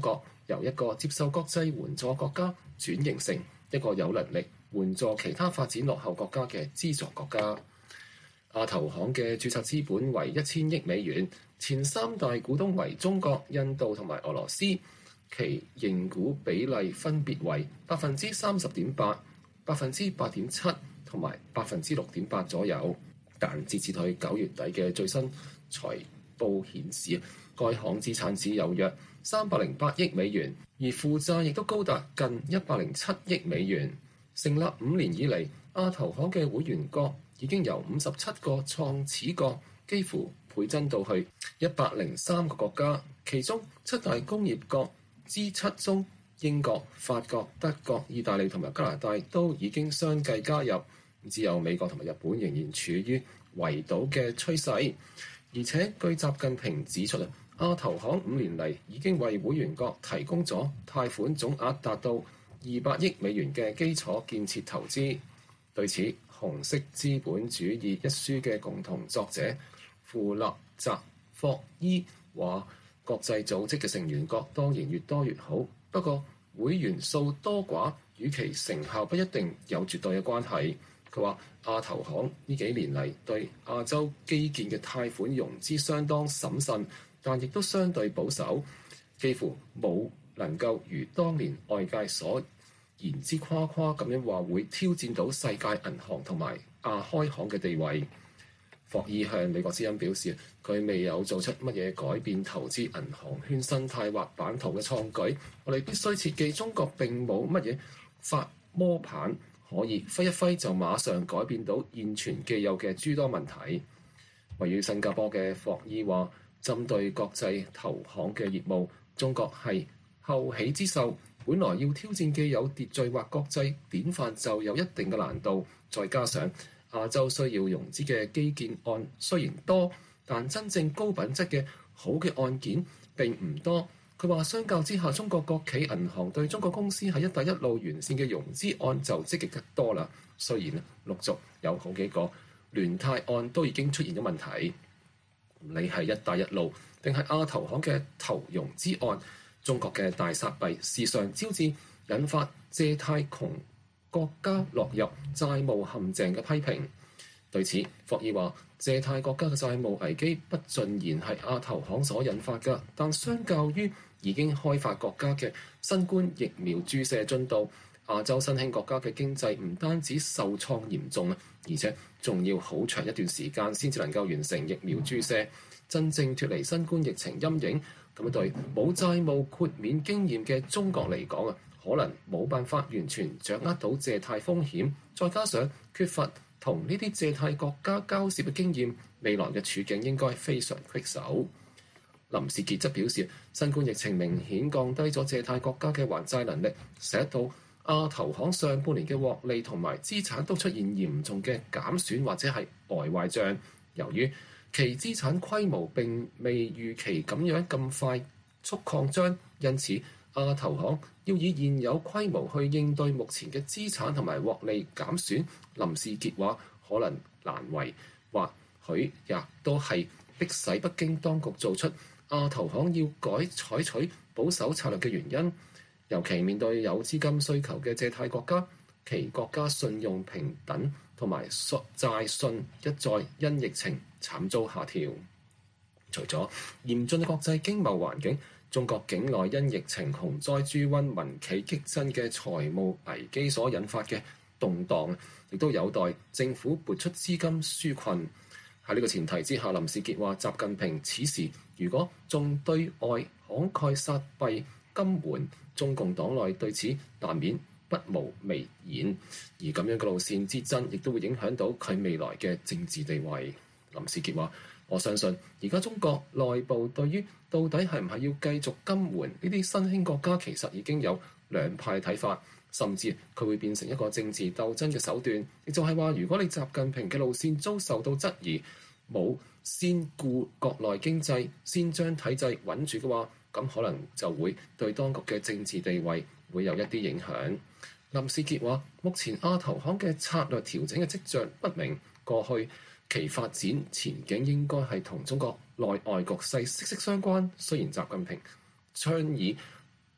[SPEAKER 2] 由一個接受國際援助國家轉型成一個有能力援助其他發展落後國家嘅資助國家。亞投行嘅註冊資本為一千億美元，前三大股東為中國、印度同埋俄羅斯，其認股比例分別為百分之三十點八、百分之八點七同埋百分之六點八左右。但截至去九月底嘅最新財報顯示，該行資產只有約三百零八億美元，而負債亦都高達近一百零七億美元。成立五年以嚟，亞投行嘅會員國已經由五十七個創始國幾乎倍增到去一百零三個國家，其中七大工業國之七中，英國、法國、德國、意大利同埋加拿大都已經相繼加入，只有美國同埋日本仍然處於圍堵嘅趨勢。而且據習近平指出，亞投行五年嚟已經為會員國提供咗貸款總額達到二百億美元嘅基礎建設投資。對此，《紅色資本主義》一書嘅共同作者富勒澤霍伊話：國際組織嘅成員國當然越多越好，不過會員數多寡與其成效不一定有絕對嘅關係。佢話亞投行呢幾年嚟對亞洲基建嘅貸款融資相當審慎，但亦都相對保守，幾乎冇能夠如當年外界所言之誇誇咁樣話會挑戰到世界銀行同埋亞開行嘅地位。霍伊向美國之音表示，佢未有做出乜嘢改變投資銀行圈生態或版圖嘅創舉。我哋必須切記，中國並冇乜嘢發魔棒可以揮一揮就馬上改變到現存既有嘅諸多問題。位於新加坡嘅霍伊話，針對國際投行嘅業務，中國係後起之秀，本來要挑戰既有秩序或國際典範就有一定嘅難度，再加上亞洲需要融資嘅基建案雖然多，但真正高品質嘅好嘅案件並唔多。佢話相較之下，中國國企銀行對中國公司喺一帶一路完善嘅融資案就積極得多啦。雖然陸續有好幾個聯貸案都已經出現咗問題，唔理係一帶一路定係亞投行嘅投融資案，中國嘅大撒幣時常招致引發借貸窮國家落入債務陷阱嘅批評。對此，霍爾話：借貸國家嘅債務危機不盡然係亞投行所引發嘅，但相較於已經開發國家嘅新冠疫苗注射進度，亞洲新興國家嘅經濟唔單止受創嚴重啊，而且仲要好長一段時間先至能夠完成疫苗注射，真正脫離新冠疫情陰影。咁對冇債務豁免經驗嘅中國嚟講啊，可能冇辦法完全掌握到借貸風險，再加上缺乏同呢啲借貸國家交涉嘅經驗，未來嘅處境應該非常棘手。林士傑則表示，新冠疫情明顯降低咗借貸國家嘅還債能力，使到亞投行上半年嘅獲利同埋資產都出現嚴重嘅減損或者係呆壞帳。由於其資產規模並未預期咁樣咁快速擴張，因此亞投行要以現有規模去應對目前嘅資產同埋獲利減損。林士傑話可能難為，或許也都係迫使北京當局做出亞投行要改採取保守策略嘅原因。尤其面對有資金需求嘅借貸國家，其國家信用平等同埋債信一再因疫情慘遭下調。除咗嚴峻嘅國際經貿環境，中國境內因疫情、洪災、豬瘟、民企激增嘅財務危機所引發嘅動盪，亦都有待政府撥出資金紓困。喺呢個前提之下，林士傑話：習近平此時如果仲對外慷慨撒幣金援，中共黨內對此難免不無微言，而咁樣嘅路線之爭，亦都會影響到佢未來嘅政治地位。林士傑話：我相信而家中國內部對於到底係唔係要繼續金援呢啲新興國家，其實已經有兩派睇法，甚至佢會變成一個政治鬥爭嘅手段。亦就係話，如果你習近平嘅路線遭受到質疑，冇先顧國內經濟，先將體制穩住嘅話，咁可能就會對當局嘅政治地位會有一啲影響。林士傑話：目前亞投行嘅策略調整嘅跡象不明，過去其發展前景應該係同中國內外局勢息息相關。雖然習近平倡議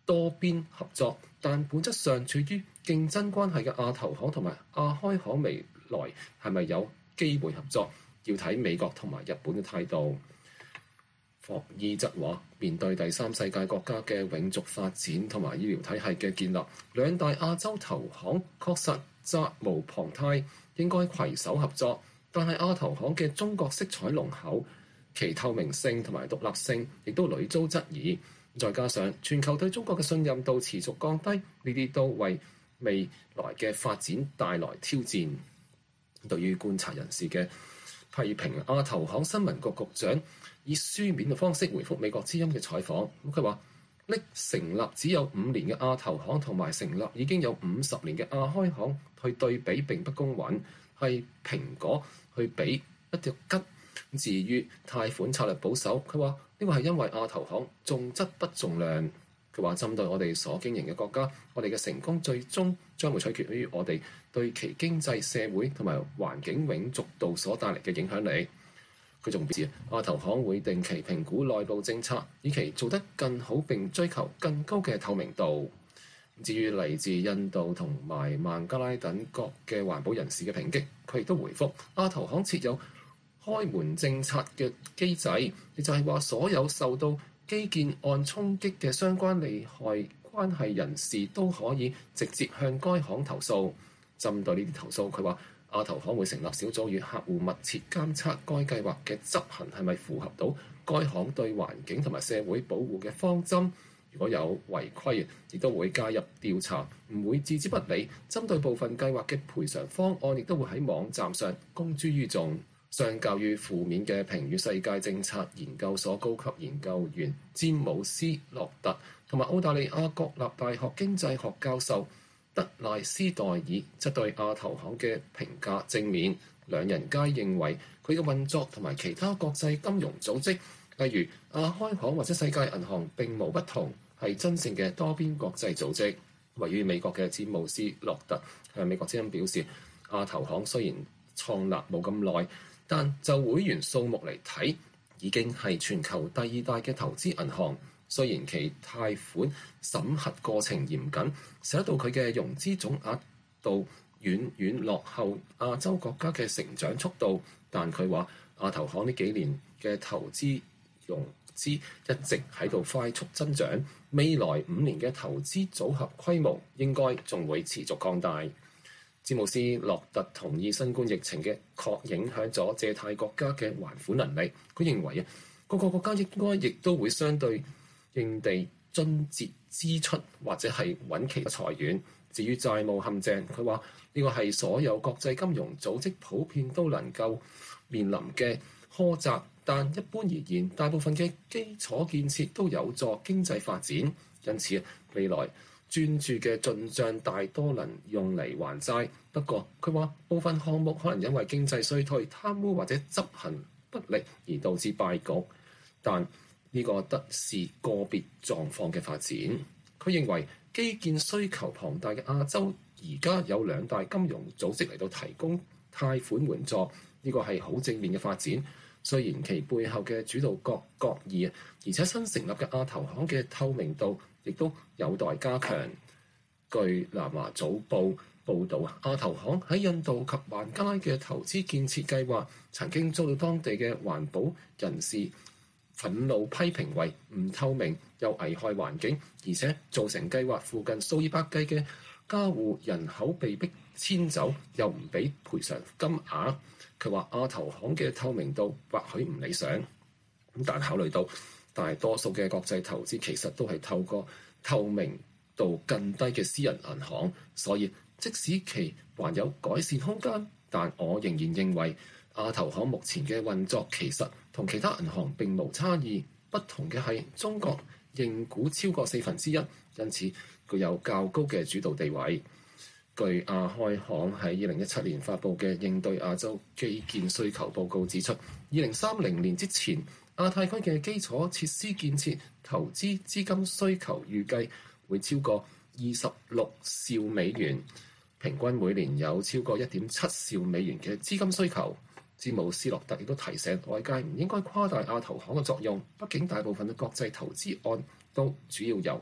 [SPEAKER 2] 多邊合作，但本質上處於競爭關係嘅亞投行同埋亞開行未來係咪有機會合作，要睇美國同埋日本嘅態度。霍伊則話：面對第三世界國家嘅永續發展同埋醫療體系嘅建立，兩大亞洲投行確實責無旁貸，應該攜手合作。但係亞投行嘅中國色彩濃厚，其透明性同埋獨立性亦都屢遭質疑。再加上全球對中國嘅信任度持續降低，呢啲都為未來嘅發展帶來挑戰。對於觀察人士嘅批評，亞投行新聞局局長以書面嘅方式回覆美國之音嘅採訪，咁佢話：拎成立只有五年嘅亞投行同埋成立已經有五十年嘅亞開行去對比並不公允，係蘋果去比一隻桔。至於貸款策略保守，佢話呢個係因為亞投行重質不重量。佢話針對我哋所經營嘅國家，我哋嘅成功最終將會取決於我哋對其經濟、社會同埋環境永續度所帶嚟嘅影響力。佢仲表示，亞投行會定期評估內部政策，以期做得更好並追求更高嘅透明度。至於嚟自印度同埋孟加拉等國嘅環保人士嘅抨擊，佢亦都回覆亞投行設有開門政策嘅機制，亦就係話所有受到基建案衝擊嘅相關利害關係人士都可以直接向該行投訴。針對呢啲投訴，佢話亞投行會成立小組與客戶密切監測該計劃嘅執行係咪符合到該行對環境同埋社會保護嘅方針。如果有違規，亦都會介入調查，唔會置之不理。針對部分計劃嘅賠償方案，亦都會喺網站上公諸於眾。相較於負面嘅評語，世界政策研究所高級研究員詹姆斯·洛特同埋澳大利亞國立大學經濟學教授德賴斯代爾則對亞投行嘅評價正面。兩人皆認為佢嘅運作同埋其他國際金融組織，例如亞開行或者世界銀行並無不同，係真正嘅多邊國際組織。位於美國嘅詹姆斯·洛特向美國之音表示，亞投行雖然創立冇咁耐，但就會員數目嚟睇，已經係全球第二大嘅投資銀行。雖然其貸款審核過程嚴謹，使得到佢嘅融資總額度遠遠落後亞洲國家嘅成長速度，但佢話亞投行呢幾年嘅投資融資一直喺度快速增長，未來五年嘅投資組合規模應該仲會持續擴大。詹姆斯·洛特同意新冠疫情嘅確影響咗借貸國家嘅還款能力。佢認為啊，各個國家應該亦都會相對應地津節支出或者係揾其他財源。至於債務陷阱，佢話呢個係所有國際金融組織普遍都能夠面臨嘅苛責，但一般而言，大部分嘅基礎建設都有助經濟發展，因此未來專注嘅進帳大多能用嚟還債。不過佢話部分項目可能因為經濟衰退、貪污或者執行不力而導致敗局，但呢個得是個別狀況嘅發展。佢認為基建需求龐大嘅亞洲而家有兩大金融組織嚟到提供貸款援助，呢個係好正面嘅發展。雖然其背後嘅主導各各異，而且新成立嘅亞投行嘅透明度亦都有待加強。據南華早報報導，亞投行喺印度及孟加拉嘅投資建設計劃曾經遭到當地嘅環保人士憤怒批評為唔透明又危害環境，而且造成計劃附近數以百計嘅家戶人口被迫遷走，又唔俾賠償金額。佢話亞投行嘅透明度或許唔理想，咁但考慮到大多數嘅國際投資其實都係透過透明度更低嘅私人銀行，所以即使其還有改善空間，但我仍然認為亞投行目前嘅運作其實同其他銀行並無差異。不同嘅係中國認股超過四分之一，因此具有較高嘅主導地位。據亞開行喺二零一七年發布嘅應對亞洲基建需求報告指出，二零三零年之前，亞太區嘅基礎設施建設投資資金需求預計會超過二十六兆美元，平均每年有超過一點七兆美元嘅資金需求。詹姆斯·洛特亦都提醒外界唔應該誇大亞投行嘅作用，畢竟大部分嘅國際投資案都主要由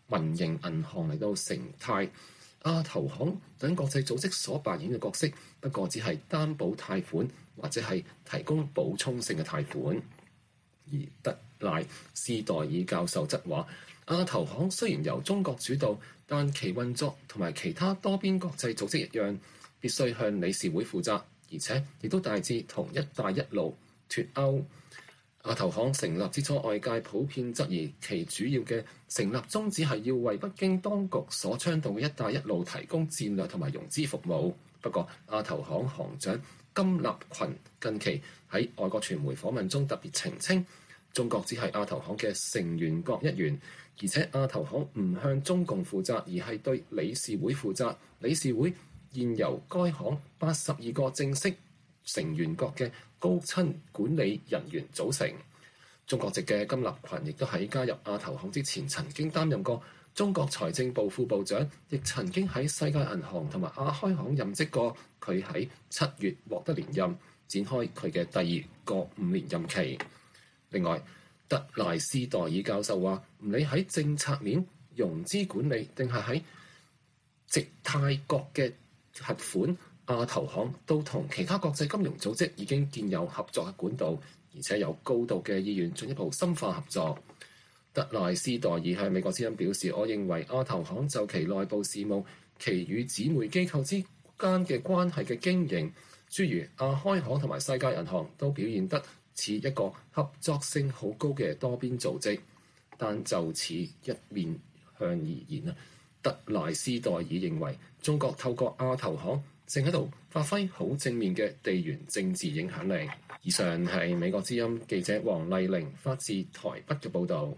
[SPEAKER 2] 民營銀行嚟到承貸亞投行等國際組織所扮演嘅角色，不過只係擔保貸款或者係提供補充性嘅貸款。而德賴斯代爾教授則話，亞投行雖然由中國主導，但其運作同埋其他多邊國際組織一樣，必須向理事會負責，而且亦都大致同一帶一路脫鈎。亞投行成立之初，外界普遍質疑其主要嘅成立宗旨係要為北京當局所倡導嘅一帶一路提供戰略同埋融資服務。不過，亞投行行長金立群近期喺外國傳媒訪問中特別澄清，中國只係亞投行嘅成員國一員，而且亞投行唔向中共負責，而係對理事會負責。理事會現由該行八十二個正式成員國嘅高層管理人員組成。中國籍嘅金立群亦都喺加入亞投行之前曾經擔任過中國財政部副部長，亦曾經喺世界銀行同埋亞開行任職過。佢喺七月獲得連任，展開佢嘅第二個五年任期。另外，德賴斯代爾教授話，唔理喺政策面、融資管理定係喺直泰國嘅核款，亞投行都同其他國際金融組織已經建有合作嘅管道，而且有高度嘅意願進一步深化合作。德賴斯代爾向美國之音表示，我認為亞投行就其內部事務、其與姊妹機構之間嘅關係嘅經營，諸如亞開行同埋世界銀行都表現得似一個合作性好高嘅多邊組織。但就此一面向而言啊，德賴斯代爾認為中國透過亞投行正喺度發揮好正面嘅地緣政治影響力。以上係美國之音記者黃麗玲發自台北嘅報導。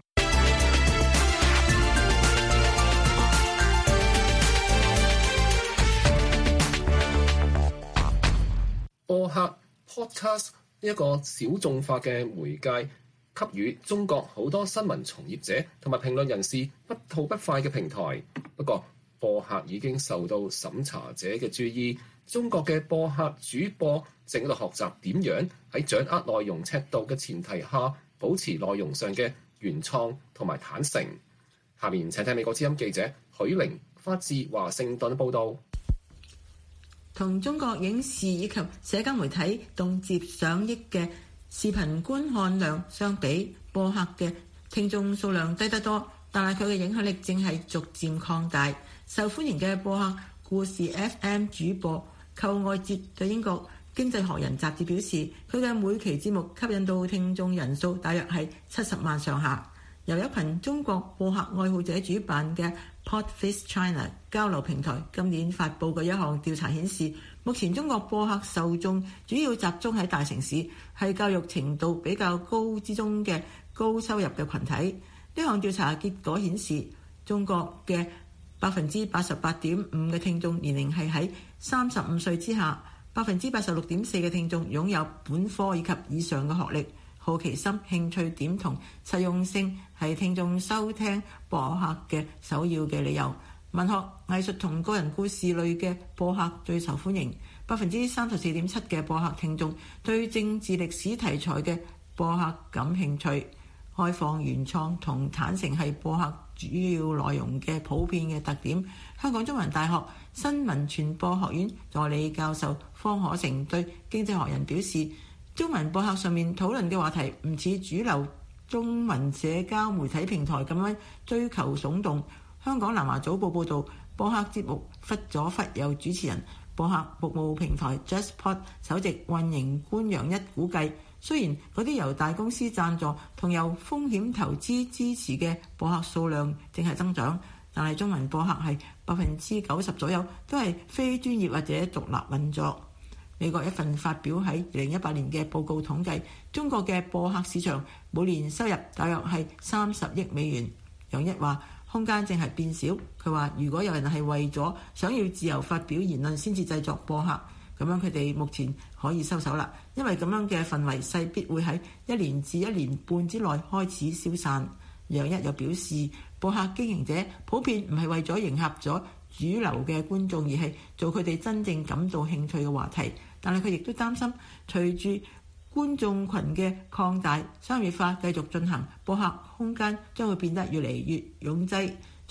[SPEAKER 2] 播客 podcast 呢一個小眾化嘅媒介，給予中國好多新聞從業者同埋評論人士不吐不快嘅平台。不過，播客已經受到審查者嘅注意。中國嘅播客主播正喺度學習點樣喺掌握內容尺度嘅前提下，保持內容上嘅原創同埋坦誠。下面請聽美國之音記者許玲發自華盛頓報導。
[SPEAKER 8] 同中國影視以及社交媒體動輒上億嘅視頻觀看量相比，播客嘅聽眾數量低得多，但係佢嘅影響力正係逐漸擴大。受歡迎嘅播客故事 F M 主播寇愛哲對英國經濟學人雜誌表示，佢嘅每期節目吸引到聽眾人數大約係七十萬上下。由一群中國播客愛好者主辦嘅 Podface China 交流平台今年發佈嘅一項調查顯示，目前中國播客受眾主要集中喺大城市，係教育程度比較高之中嘅高收入嘅群體。呢項調查結果顯示，中國嘅百分之八十八點五嘅聽眾年齡係喺三十五歲之下，百分之八十六點四嘅聽眾擁有本科以及以上嘅學歷。好奇心、興趣點同實用性係聽眾收聽播客嘅首要嘅理由。文學、藝術同個人故事類嘅播客最受歡迎，百分之三十四點七嘅播客聽眾對政治歷史題材嘅播客感興趣。開放、原創同坦誠係播客主要內容嘅普遍嘅特點。香港中文大學新聞傳播學院助理教授方可成對經濟學人表示，中文播客上面討論嘅話題唔似主流中文社交媒體平台咁樣追求聳動。香港南華早報報導，播客節目忽左忽右主持人，播客服務平台 JustPod 首席運營官楊一估計，雖然嗰啲由大公司贊助同由風險投資支持嘅播客數量正係增長，但係中文播客係百分之九十左右都係非專業或者獨立運作。美國一份發表喺二零一八年嘅報告統計，中國嘅播客市場每年收入大約係三十億美元。楊一話空間正係變少，佢話如果有人係為咗想要自由發表言論先至製作播客，咁樣佢哋目前可以收手啦，因為咁樣嘅氛圍勢必會喺一年至一年半之內開始消散。楊一又表示，播客經營者普遍唔係為咗迎合咗主流嘅觀眾，而係做佢哋真正感到興趣嘅話題。但係佢亦都擔心，隨住觀眾群嘅擴大，商業化繼續進行，播客空間將會變得越嚟越擁擠。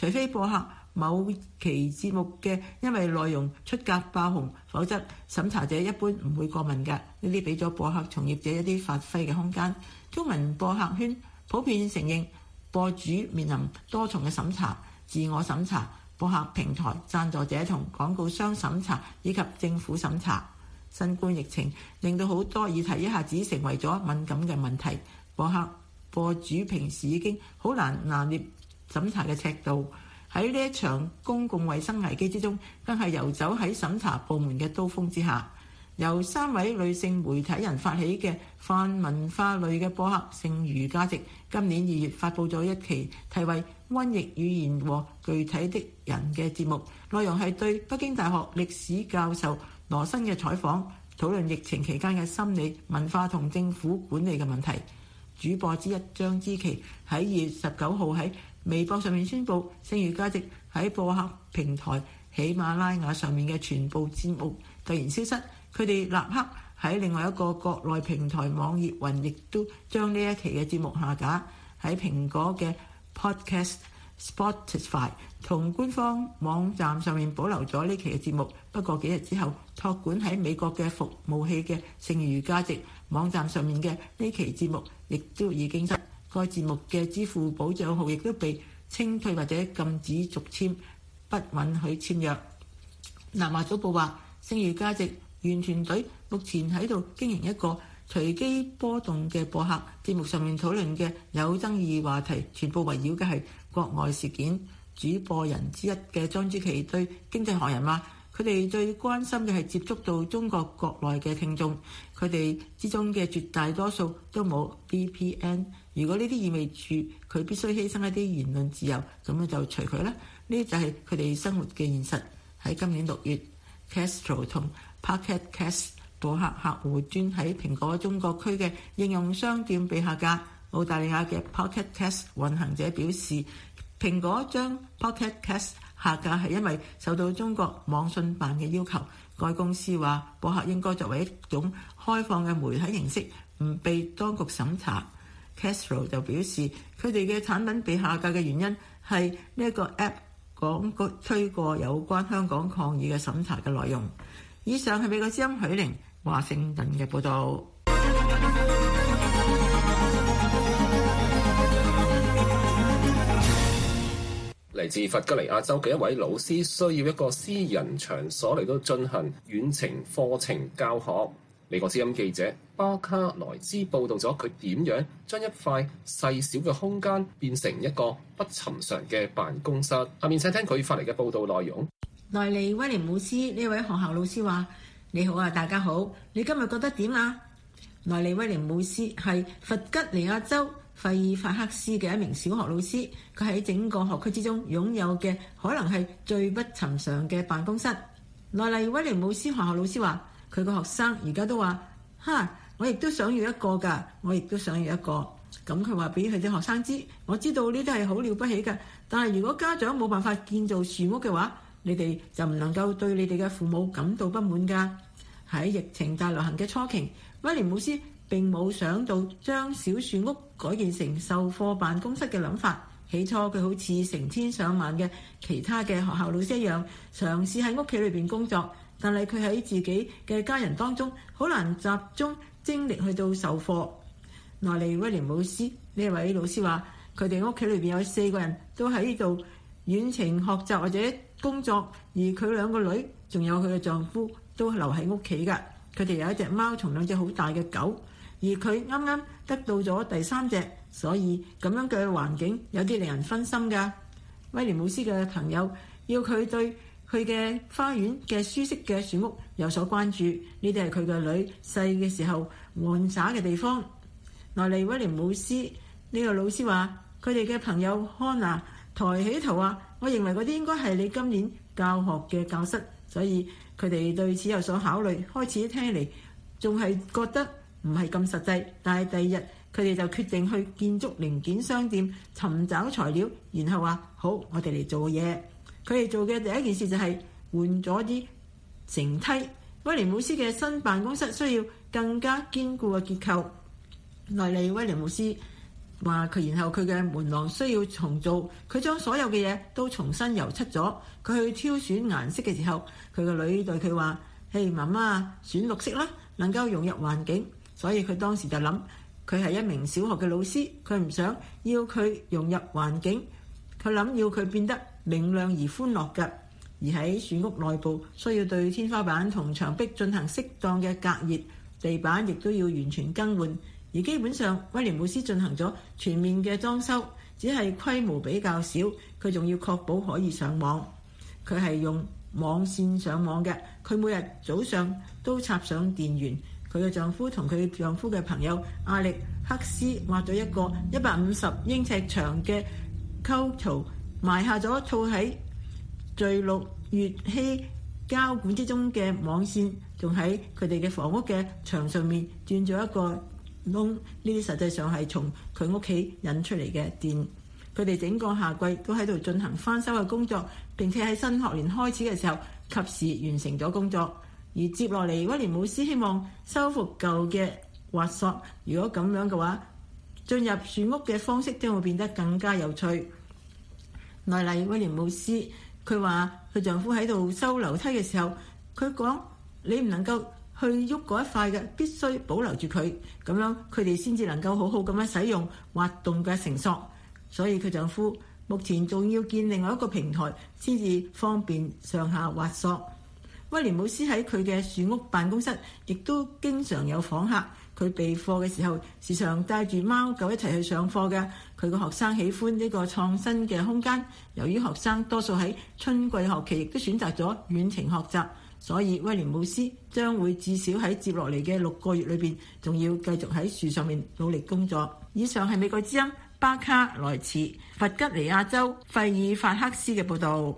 [SPEAKER 8] 除非播客某期節目嘅因為內容出格爆紅，否則審查者一般唔會過問㗎。呢啲俾咗播客從業者一啲發揮嘅空間。中文播客圈普遍承認播主面臨多重嘅審查，自我審查、播客平台、贊助者同廣告商審查以及政府審查。新冠疫情令到好多議題一下子成為咗敏感嘅問題，播客播主平時已經好難拿捏審查嘅尺度，喺呢一場公共衛生危機之中，更係遊走喺審查部門嘅刀鋒之下。由三位女性媒體人發起嘅泛文化類嘅播客剩餘價值，今年二月發布咗一期題為《瘟疫語言和具體的人》嘅節目，內容係對北京大學歷史教授羅新嘅採訪，討論疫情期間嘅心理、文化同政府管理嘅問題。主播之一張之琪喺二月十九號喺微博上面宣布，剩餘價值喺播客平台喜馬拉雅上面嘅全部節目突然消失，佢哋立刻喺另外一個國內平台網易雲亦都將呢一期嘅節目下架，喺蘋果嘅 Podcast、Spotify 同官方網站上面保留咗呢期嘅節目。不過幾日之後，託管喺美國嘅服務器嘅剩餘價值網站上面嘅呢期節目亦都已經失，該節目嘅支付寶帳號亦都被清退或者禁止續簽，不允許簽約。南華早報話，剩餘價值原團隊目前喺度經營一個隨機波動嘅播客節目，上面討論嘅有爭議話題全部圍繞嘅係國外事件。主播人之一嘅莊朱琪對經濟學人話，佢哋最關心嘅係接觸到中國國內嘅聽眾，佢哋之中嘅絕大多數都冇 V P N。如果呢啲意味住佢必須犧牲一啲言論自由，咁樣就隨佢啦。呢啲就係佢哋生活嘅現實。喺今年六月 Castro 同 Pocket Cast 播客客戶端喺蘋果中國區嘅應用商店被下架。澳大利亞嘅 Pocket Cast 運行者表示，蘋果將 Pocket Cast 下架係因為受到中國網信辦嘅要求。該公司話，播客應該作為一種開放嘅媒體形式，唔被當局審查。Castro 就表示，佢哋嘅產品被下架嘅原因係呢一個 App 廣告推過有關香港抗議嘅審查嘅內容。以上係美國之音許玲華盛頓嘅報導。
[SPEAKER 2] 嚟自弗吉尼亞州嘅一位老師需要一個私人場所嚟到進行遠程課程教學。美國之音記者巴卡萊茲報導咗佢點樣將一塊細小嘅空間變成一個不尋常嘅辦公室。下面請聽佢發嚟嘅報導內容。
[SPEAKER 8] 萊利威廉姆斯呢位學校老師話：你好啊，大家好，你今日覺得點啊？萊利威廉姆斯係弗吉尼亞州費爾法克斯嘅一名小學老師，佢喺整個學區之中擁有嘅可能係最不尋常嘅辦公室。萊利威廉姆斯學校老師話：佢個學生而家都話：哈，我亦都想要一個㗎，我亦都想要一個。咁佢話俾佢啲學生知，我知道呢啲係好了不起㗎，但係如果家長冇辦法建造樹屋嘅話，你哋就唔能夠對你哋嘅父母感到不滿㗎。喺疫情大流行嘅初期，威廉姆斯並冇想到將小樹屋改建成授課辦公室嘅諗法。起初佢好似成千上萬嘅其他嘅學校老師一樣，嘗試喺屋企裏邊工作，但係佢喺自己嘅家人當中好難集中精力去到授課。萊利威廉姆斯呢位老師話：佢哋屋企裏邊有四個人都喺度遠程學習或者工作，而佢兩個女仲有佢嘅丈夫都留喺屋企㗎。佢哋有一隻貓同兩隻好大嘅狗，而佢啱啱得到咗第三隻，所以咁樣嘅環境有啲令人分心㗎。威廉姆斯嘅朋友要佢對佢嘅花園嘅舒適嘅樹屋有所關注，呢啲係佢嘅女細嘅時候玩耍嘅地方。萊利威廉姆斯呢個老師話：佢哋嘅朋友康娜抬起頭話：我認為嗰啲應該係你今年教學嘅教室，所以佢哋對此有所考慮。開始聽嚟仲係覺得唔係咁實際，但係第二日佢哋就決定去建築零件商店尋找材料，然後話：好，我哋嚟做嘢。佢哋做嘅第一件事就係換咗啲繩梯。威廉姆斯嘅新辦公室需要更加堅固嘅結構。萊利威廉姆斯話佢，然後佢嘅門廊需要重做，佢將所有嘅嘢都重新油漆咗。佢去挑選顏色嘅時候，佢個女對佢話：嘿，媽媽，選綠色啦，能夠融入環境。所以佢當時就諗，佢係一名小學嘅老師，佢唔想要佢融入環境，佢諗要佢變得明亮而歡樂嘅。而喺樹屋內部需要對天花板同牆壁進行適當嘅隔熱，地板亦都要完全更換。而基本上威廉姆斯進行咗全面嘅裝修，只係規模比較少，佢仲要確保可以上網。佢係用網線上網嘅，佢每日早上都插上電源。佢嘅丈夫同佢丈夫嘅朋友阿力克斯畫咗一個一百五十英尺長嘅構圖，埋下咗套喺聚氯乙烯膠管之中嘅網線，仲喺佢哋嘅房屋嘅牆上面鑽咗一個窿，呢啲實際上係從佢屋企引出嚟嘅電。佢哋整個夏季都喺度進行翻修嘅工作，並且喺新學年開始嘅時候及時完成咗工作。而接落嚟，威廉姆斯希望修復舊嘅滑索。如果咁樣嘅話，進入樹屋嘅方式將會變得更加有趣。內例威廉姆斯，佢話佢丈夫喺度修樓梯嘅時候，佢講：你唔能夠去喐嗰一塊嘅，必須保留住佢，咁樣佢哋先至能夠好好咁樣使用滑動嘅繩索。所以佢丈夫目前仲要建另外一個平台，先至方便上下滑索。威廉姆斯喺佢嘅樹屋辦公室亦都經常有訪客，佢備課嘅時候時常帶住貓狗一齊去上課嘅。佢個學生喜歡呢個創新嘅空間。由於學生多數喺春季學期亦都選擇咗遠程學習，所以威廉姆斯將會至少喺接落嚟嘅六個月裏邊，仲要繼續喺樹上面努力工作。以上係美國之音巴卡萊茨弗吉尼亞州費爾法克斯嘅報導。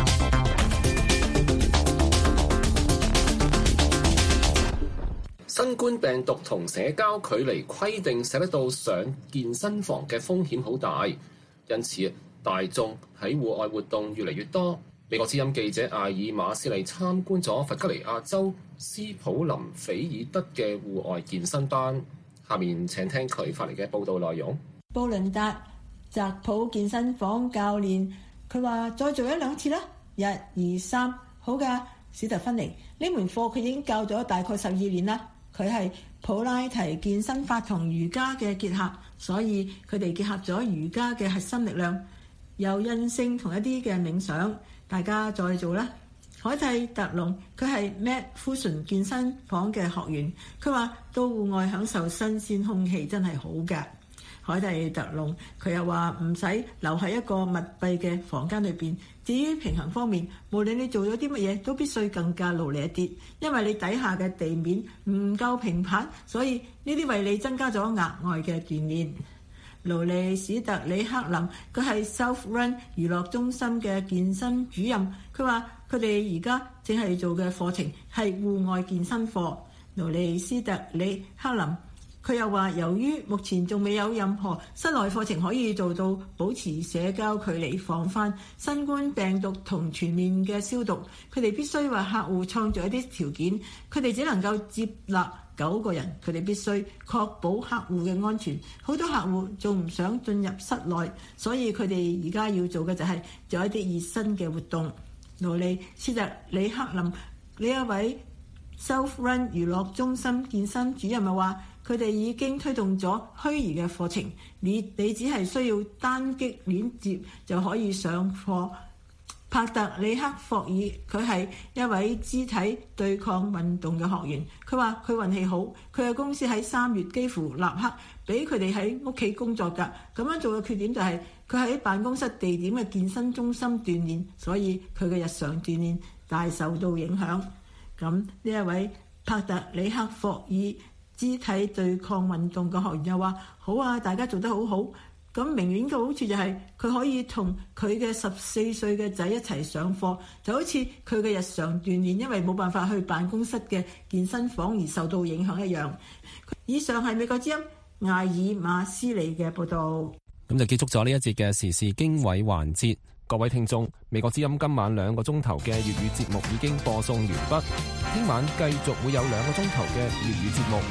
[SPEAKER 2] 新冠病毒同社交距離規定使得到上健身房嘅風險好大，因此大眾喺戶外活動越嚟越多。美國之音記者艾爾馬斯利參觀咗弗吉尼亞州斯普林菲爾德嘅戶外健身班，下面請聽佢發嚟嘅報道內容。
[SPEAKER 8] 布倫達澤普健身房教練佢話：再做一兩次啦，一二三，好㗎。史特芬妮，呢門課佢已經教咗大概十二年啦。佢係普拉提健身法同瑜伽嘅結合，所以佢哋結合咗瑜伽嘅核心力量、柔韌性同一啲嘅冥想。大家再做啦。海蒂特龍佢係 Mad Fusion 健身房嘅學員，佢話到戶外享受新鮮空氣真係好㗎。海蒂特龍佢又話唔使留喺一個密閉嘅房間裏邊。至於平衡方面，無論你做咗啲乜嘢，都必須更加勞力一啲，因為你底下嘅地面唔夠平坦，所以呢啲為你增加咗額外嘅鍛鍊。勞利史特里克林佢係 South Run 娛樂中心嘅健身主任，佢話佢哋而家正係做嘅課程係戶外健身課。勞利斯特里克林佢又話，由於目前仲未有任何室內課程可以做到保持社交距離、防範新冠病毒同全面嘅消毒，佢哋必須為客戶創造一啲條件。佢哋只能夠接納九個人，佢哋必須確保客戶嘅安全。好多客戶仲唔想進入室內，所以佢哋而家要做嘅就係做一啲熱身嘅活動。勞利斯特里克林呢一位 South Run 娛樂中心健身主任咪話，佢哋已經推動咗虛擬嘅課程，你你只係需要單擊鏈接就可以上課。帕特里克霍爾佢係一位肢體對抗運動嘅學員，佢話佢運氣好，佢嘅公司喺三月幾乎立刻俾佢哋喺屋企工作㗎。咁樣做嘅缺點就係佢喺辦公室地點嘅健身中心鍛鍊，所以佢嘅日常鍛鍊大受到影響。咁呢一位帕特里克霍爾肢體對抗運動嘅學員又話：好啊，大家做得好好。咁明顯嘅好處就係佢可以同佢嘅十四歲嘅仔一齊上課，就好似佢嘅日常鍛鍊，因為冇辦法去辦公室嘅健身房而受到影響一樣。以上係美國之音艾爾馬斯利嘅報導。
[SPEAKER 3] 咁就結束咗呢一節嘅時事經緯環節。各位聽眾，美國之音今晚兩個鐘頭嘅粵語節目已經播送完畢，聽晚繼續會有兩個鐘頭嘅粵語節目。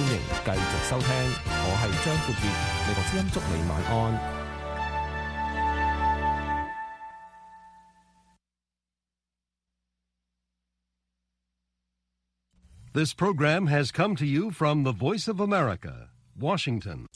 [SPEAKER 3] 歡迎繼續收聽，我係張國傑，美國之音祝你晚安。
[SPEAKER 9] This program has come to you from the Voice of America, Washington.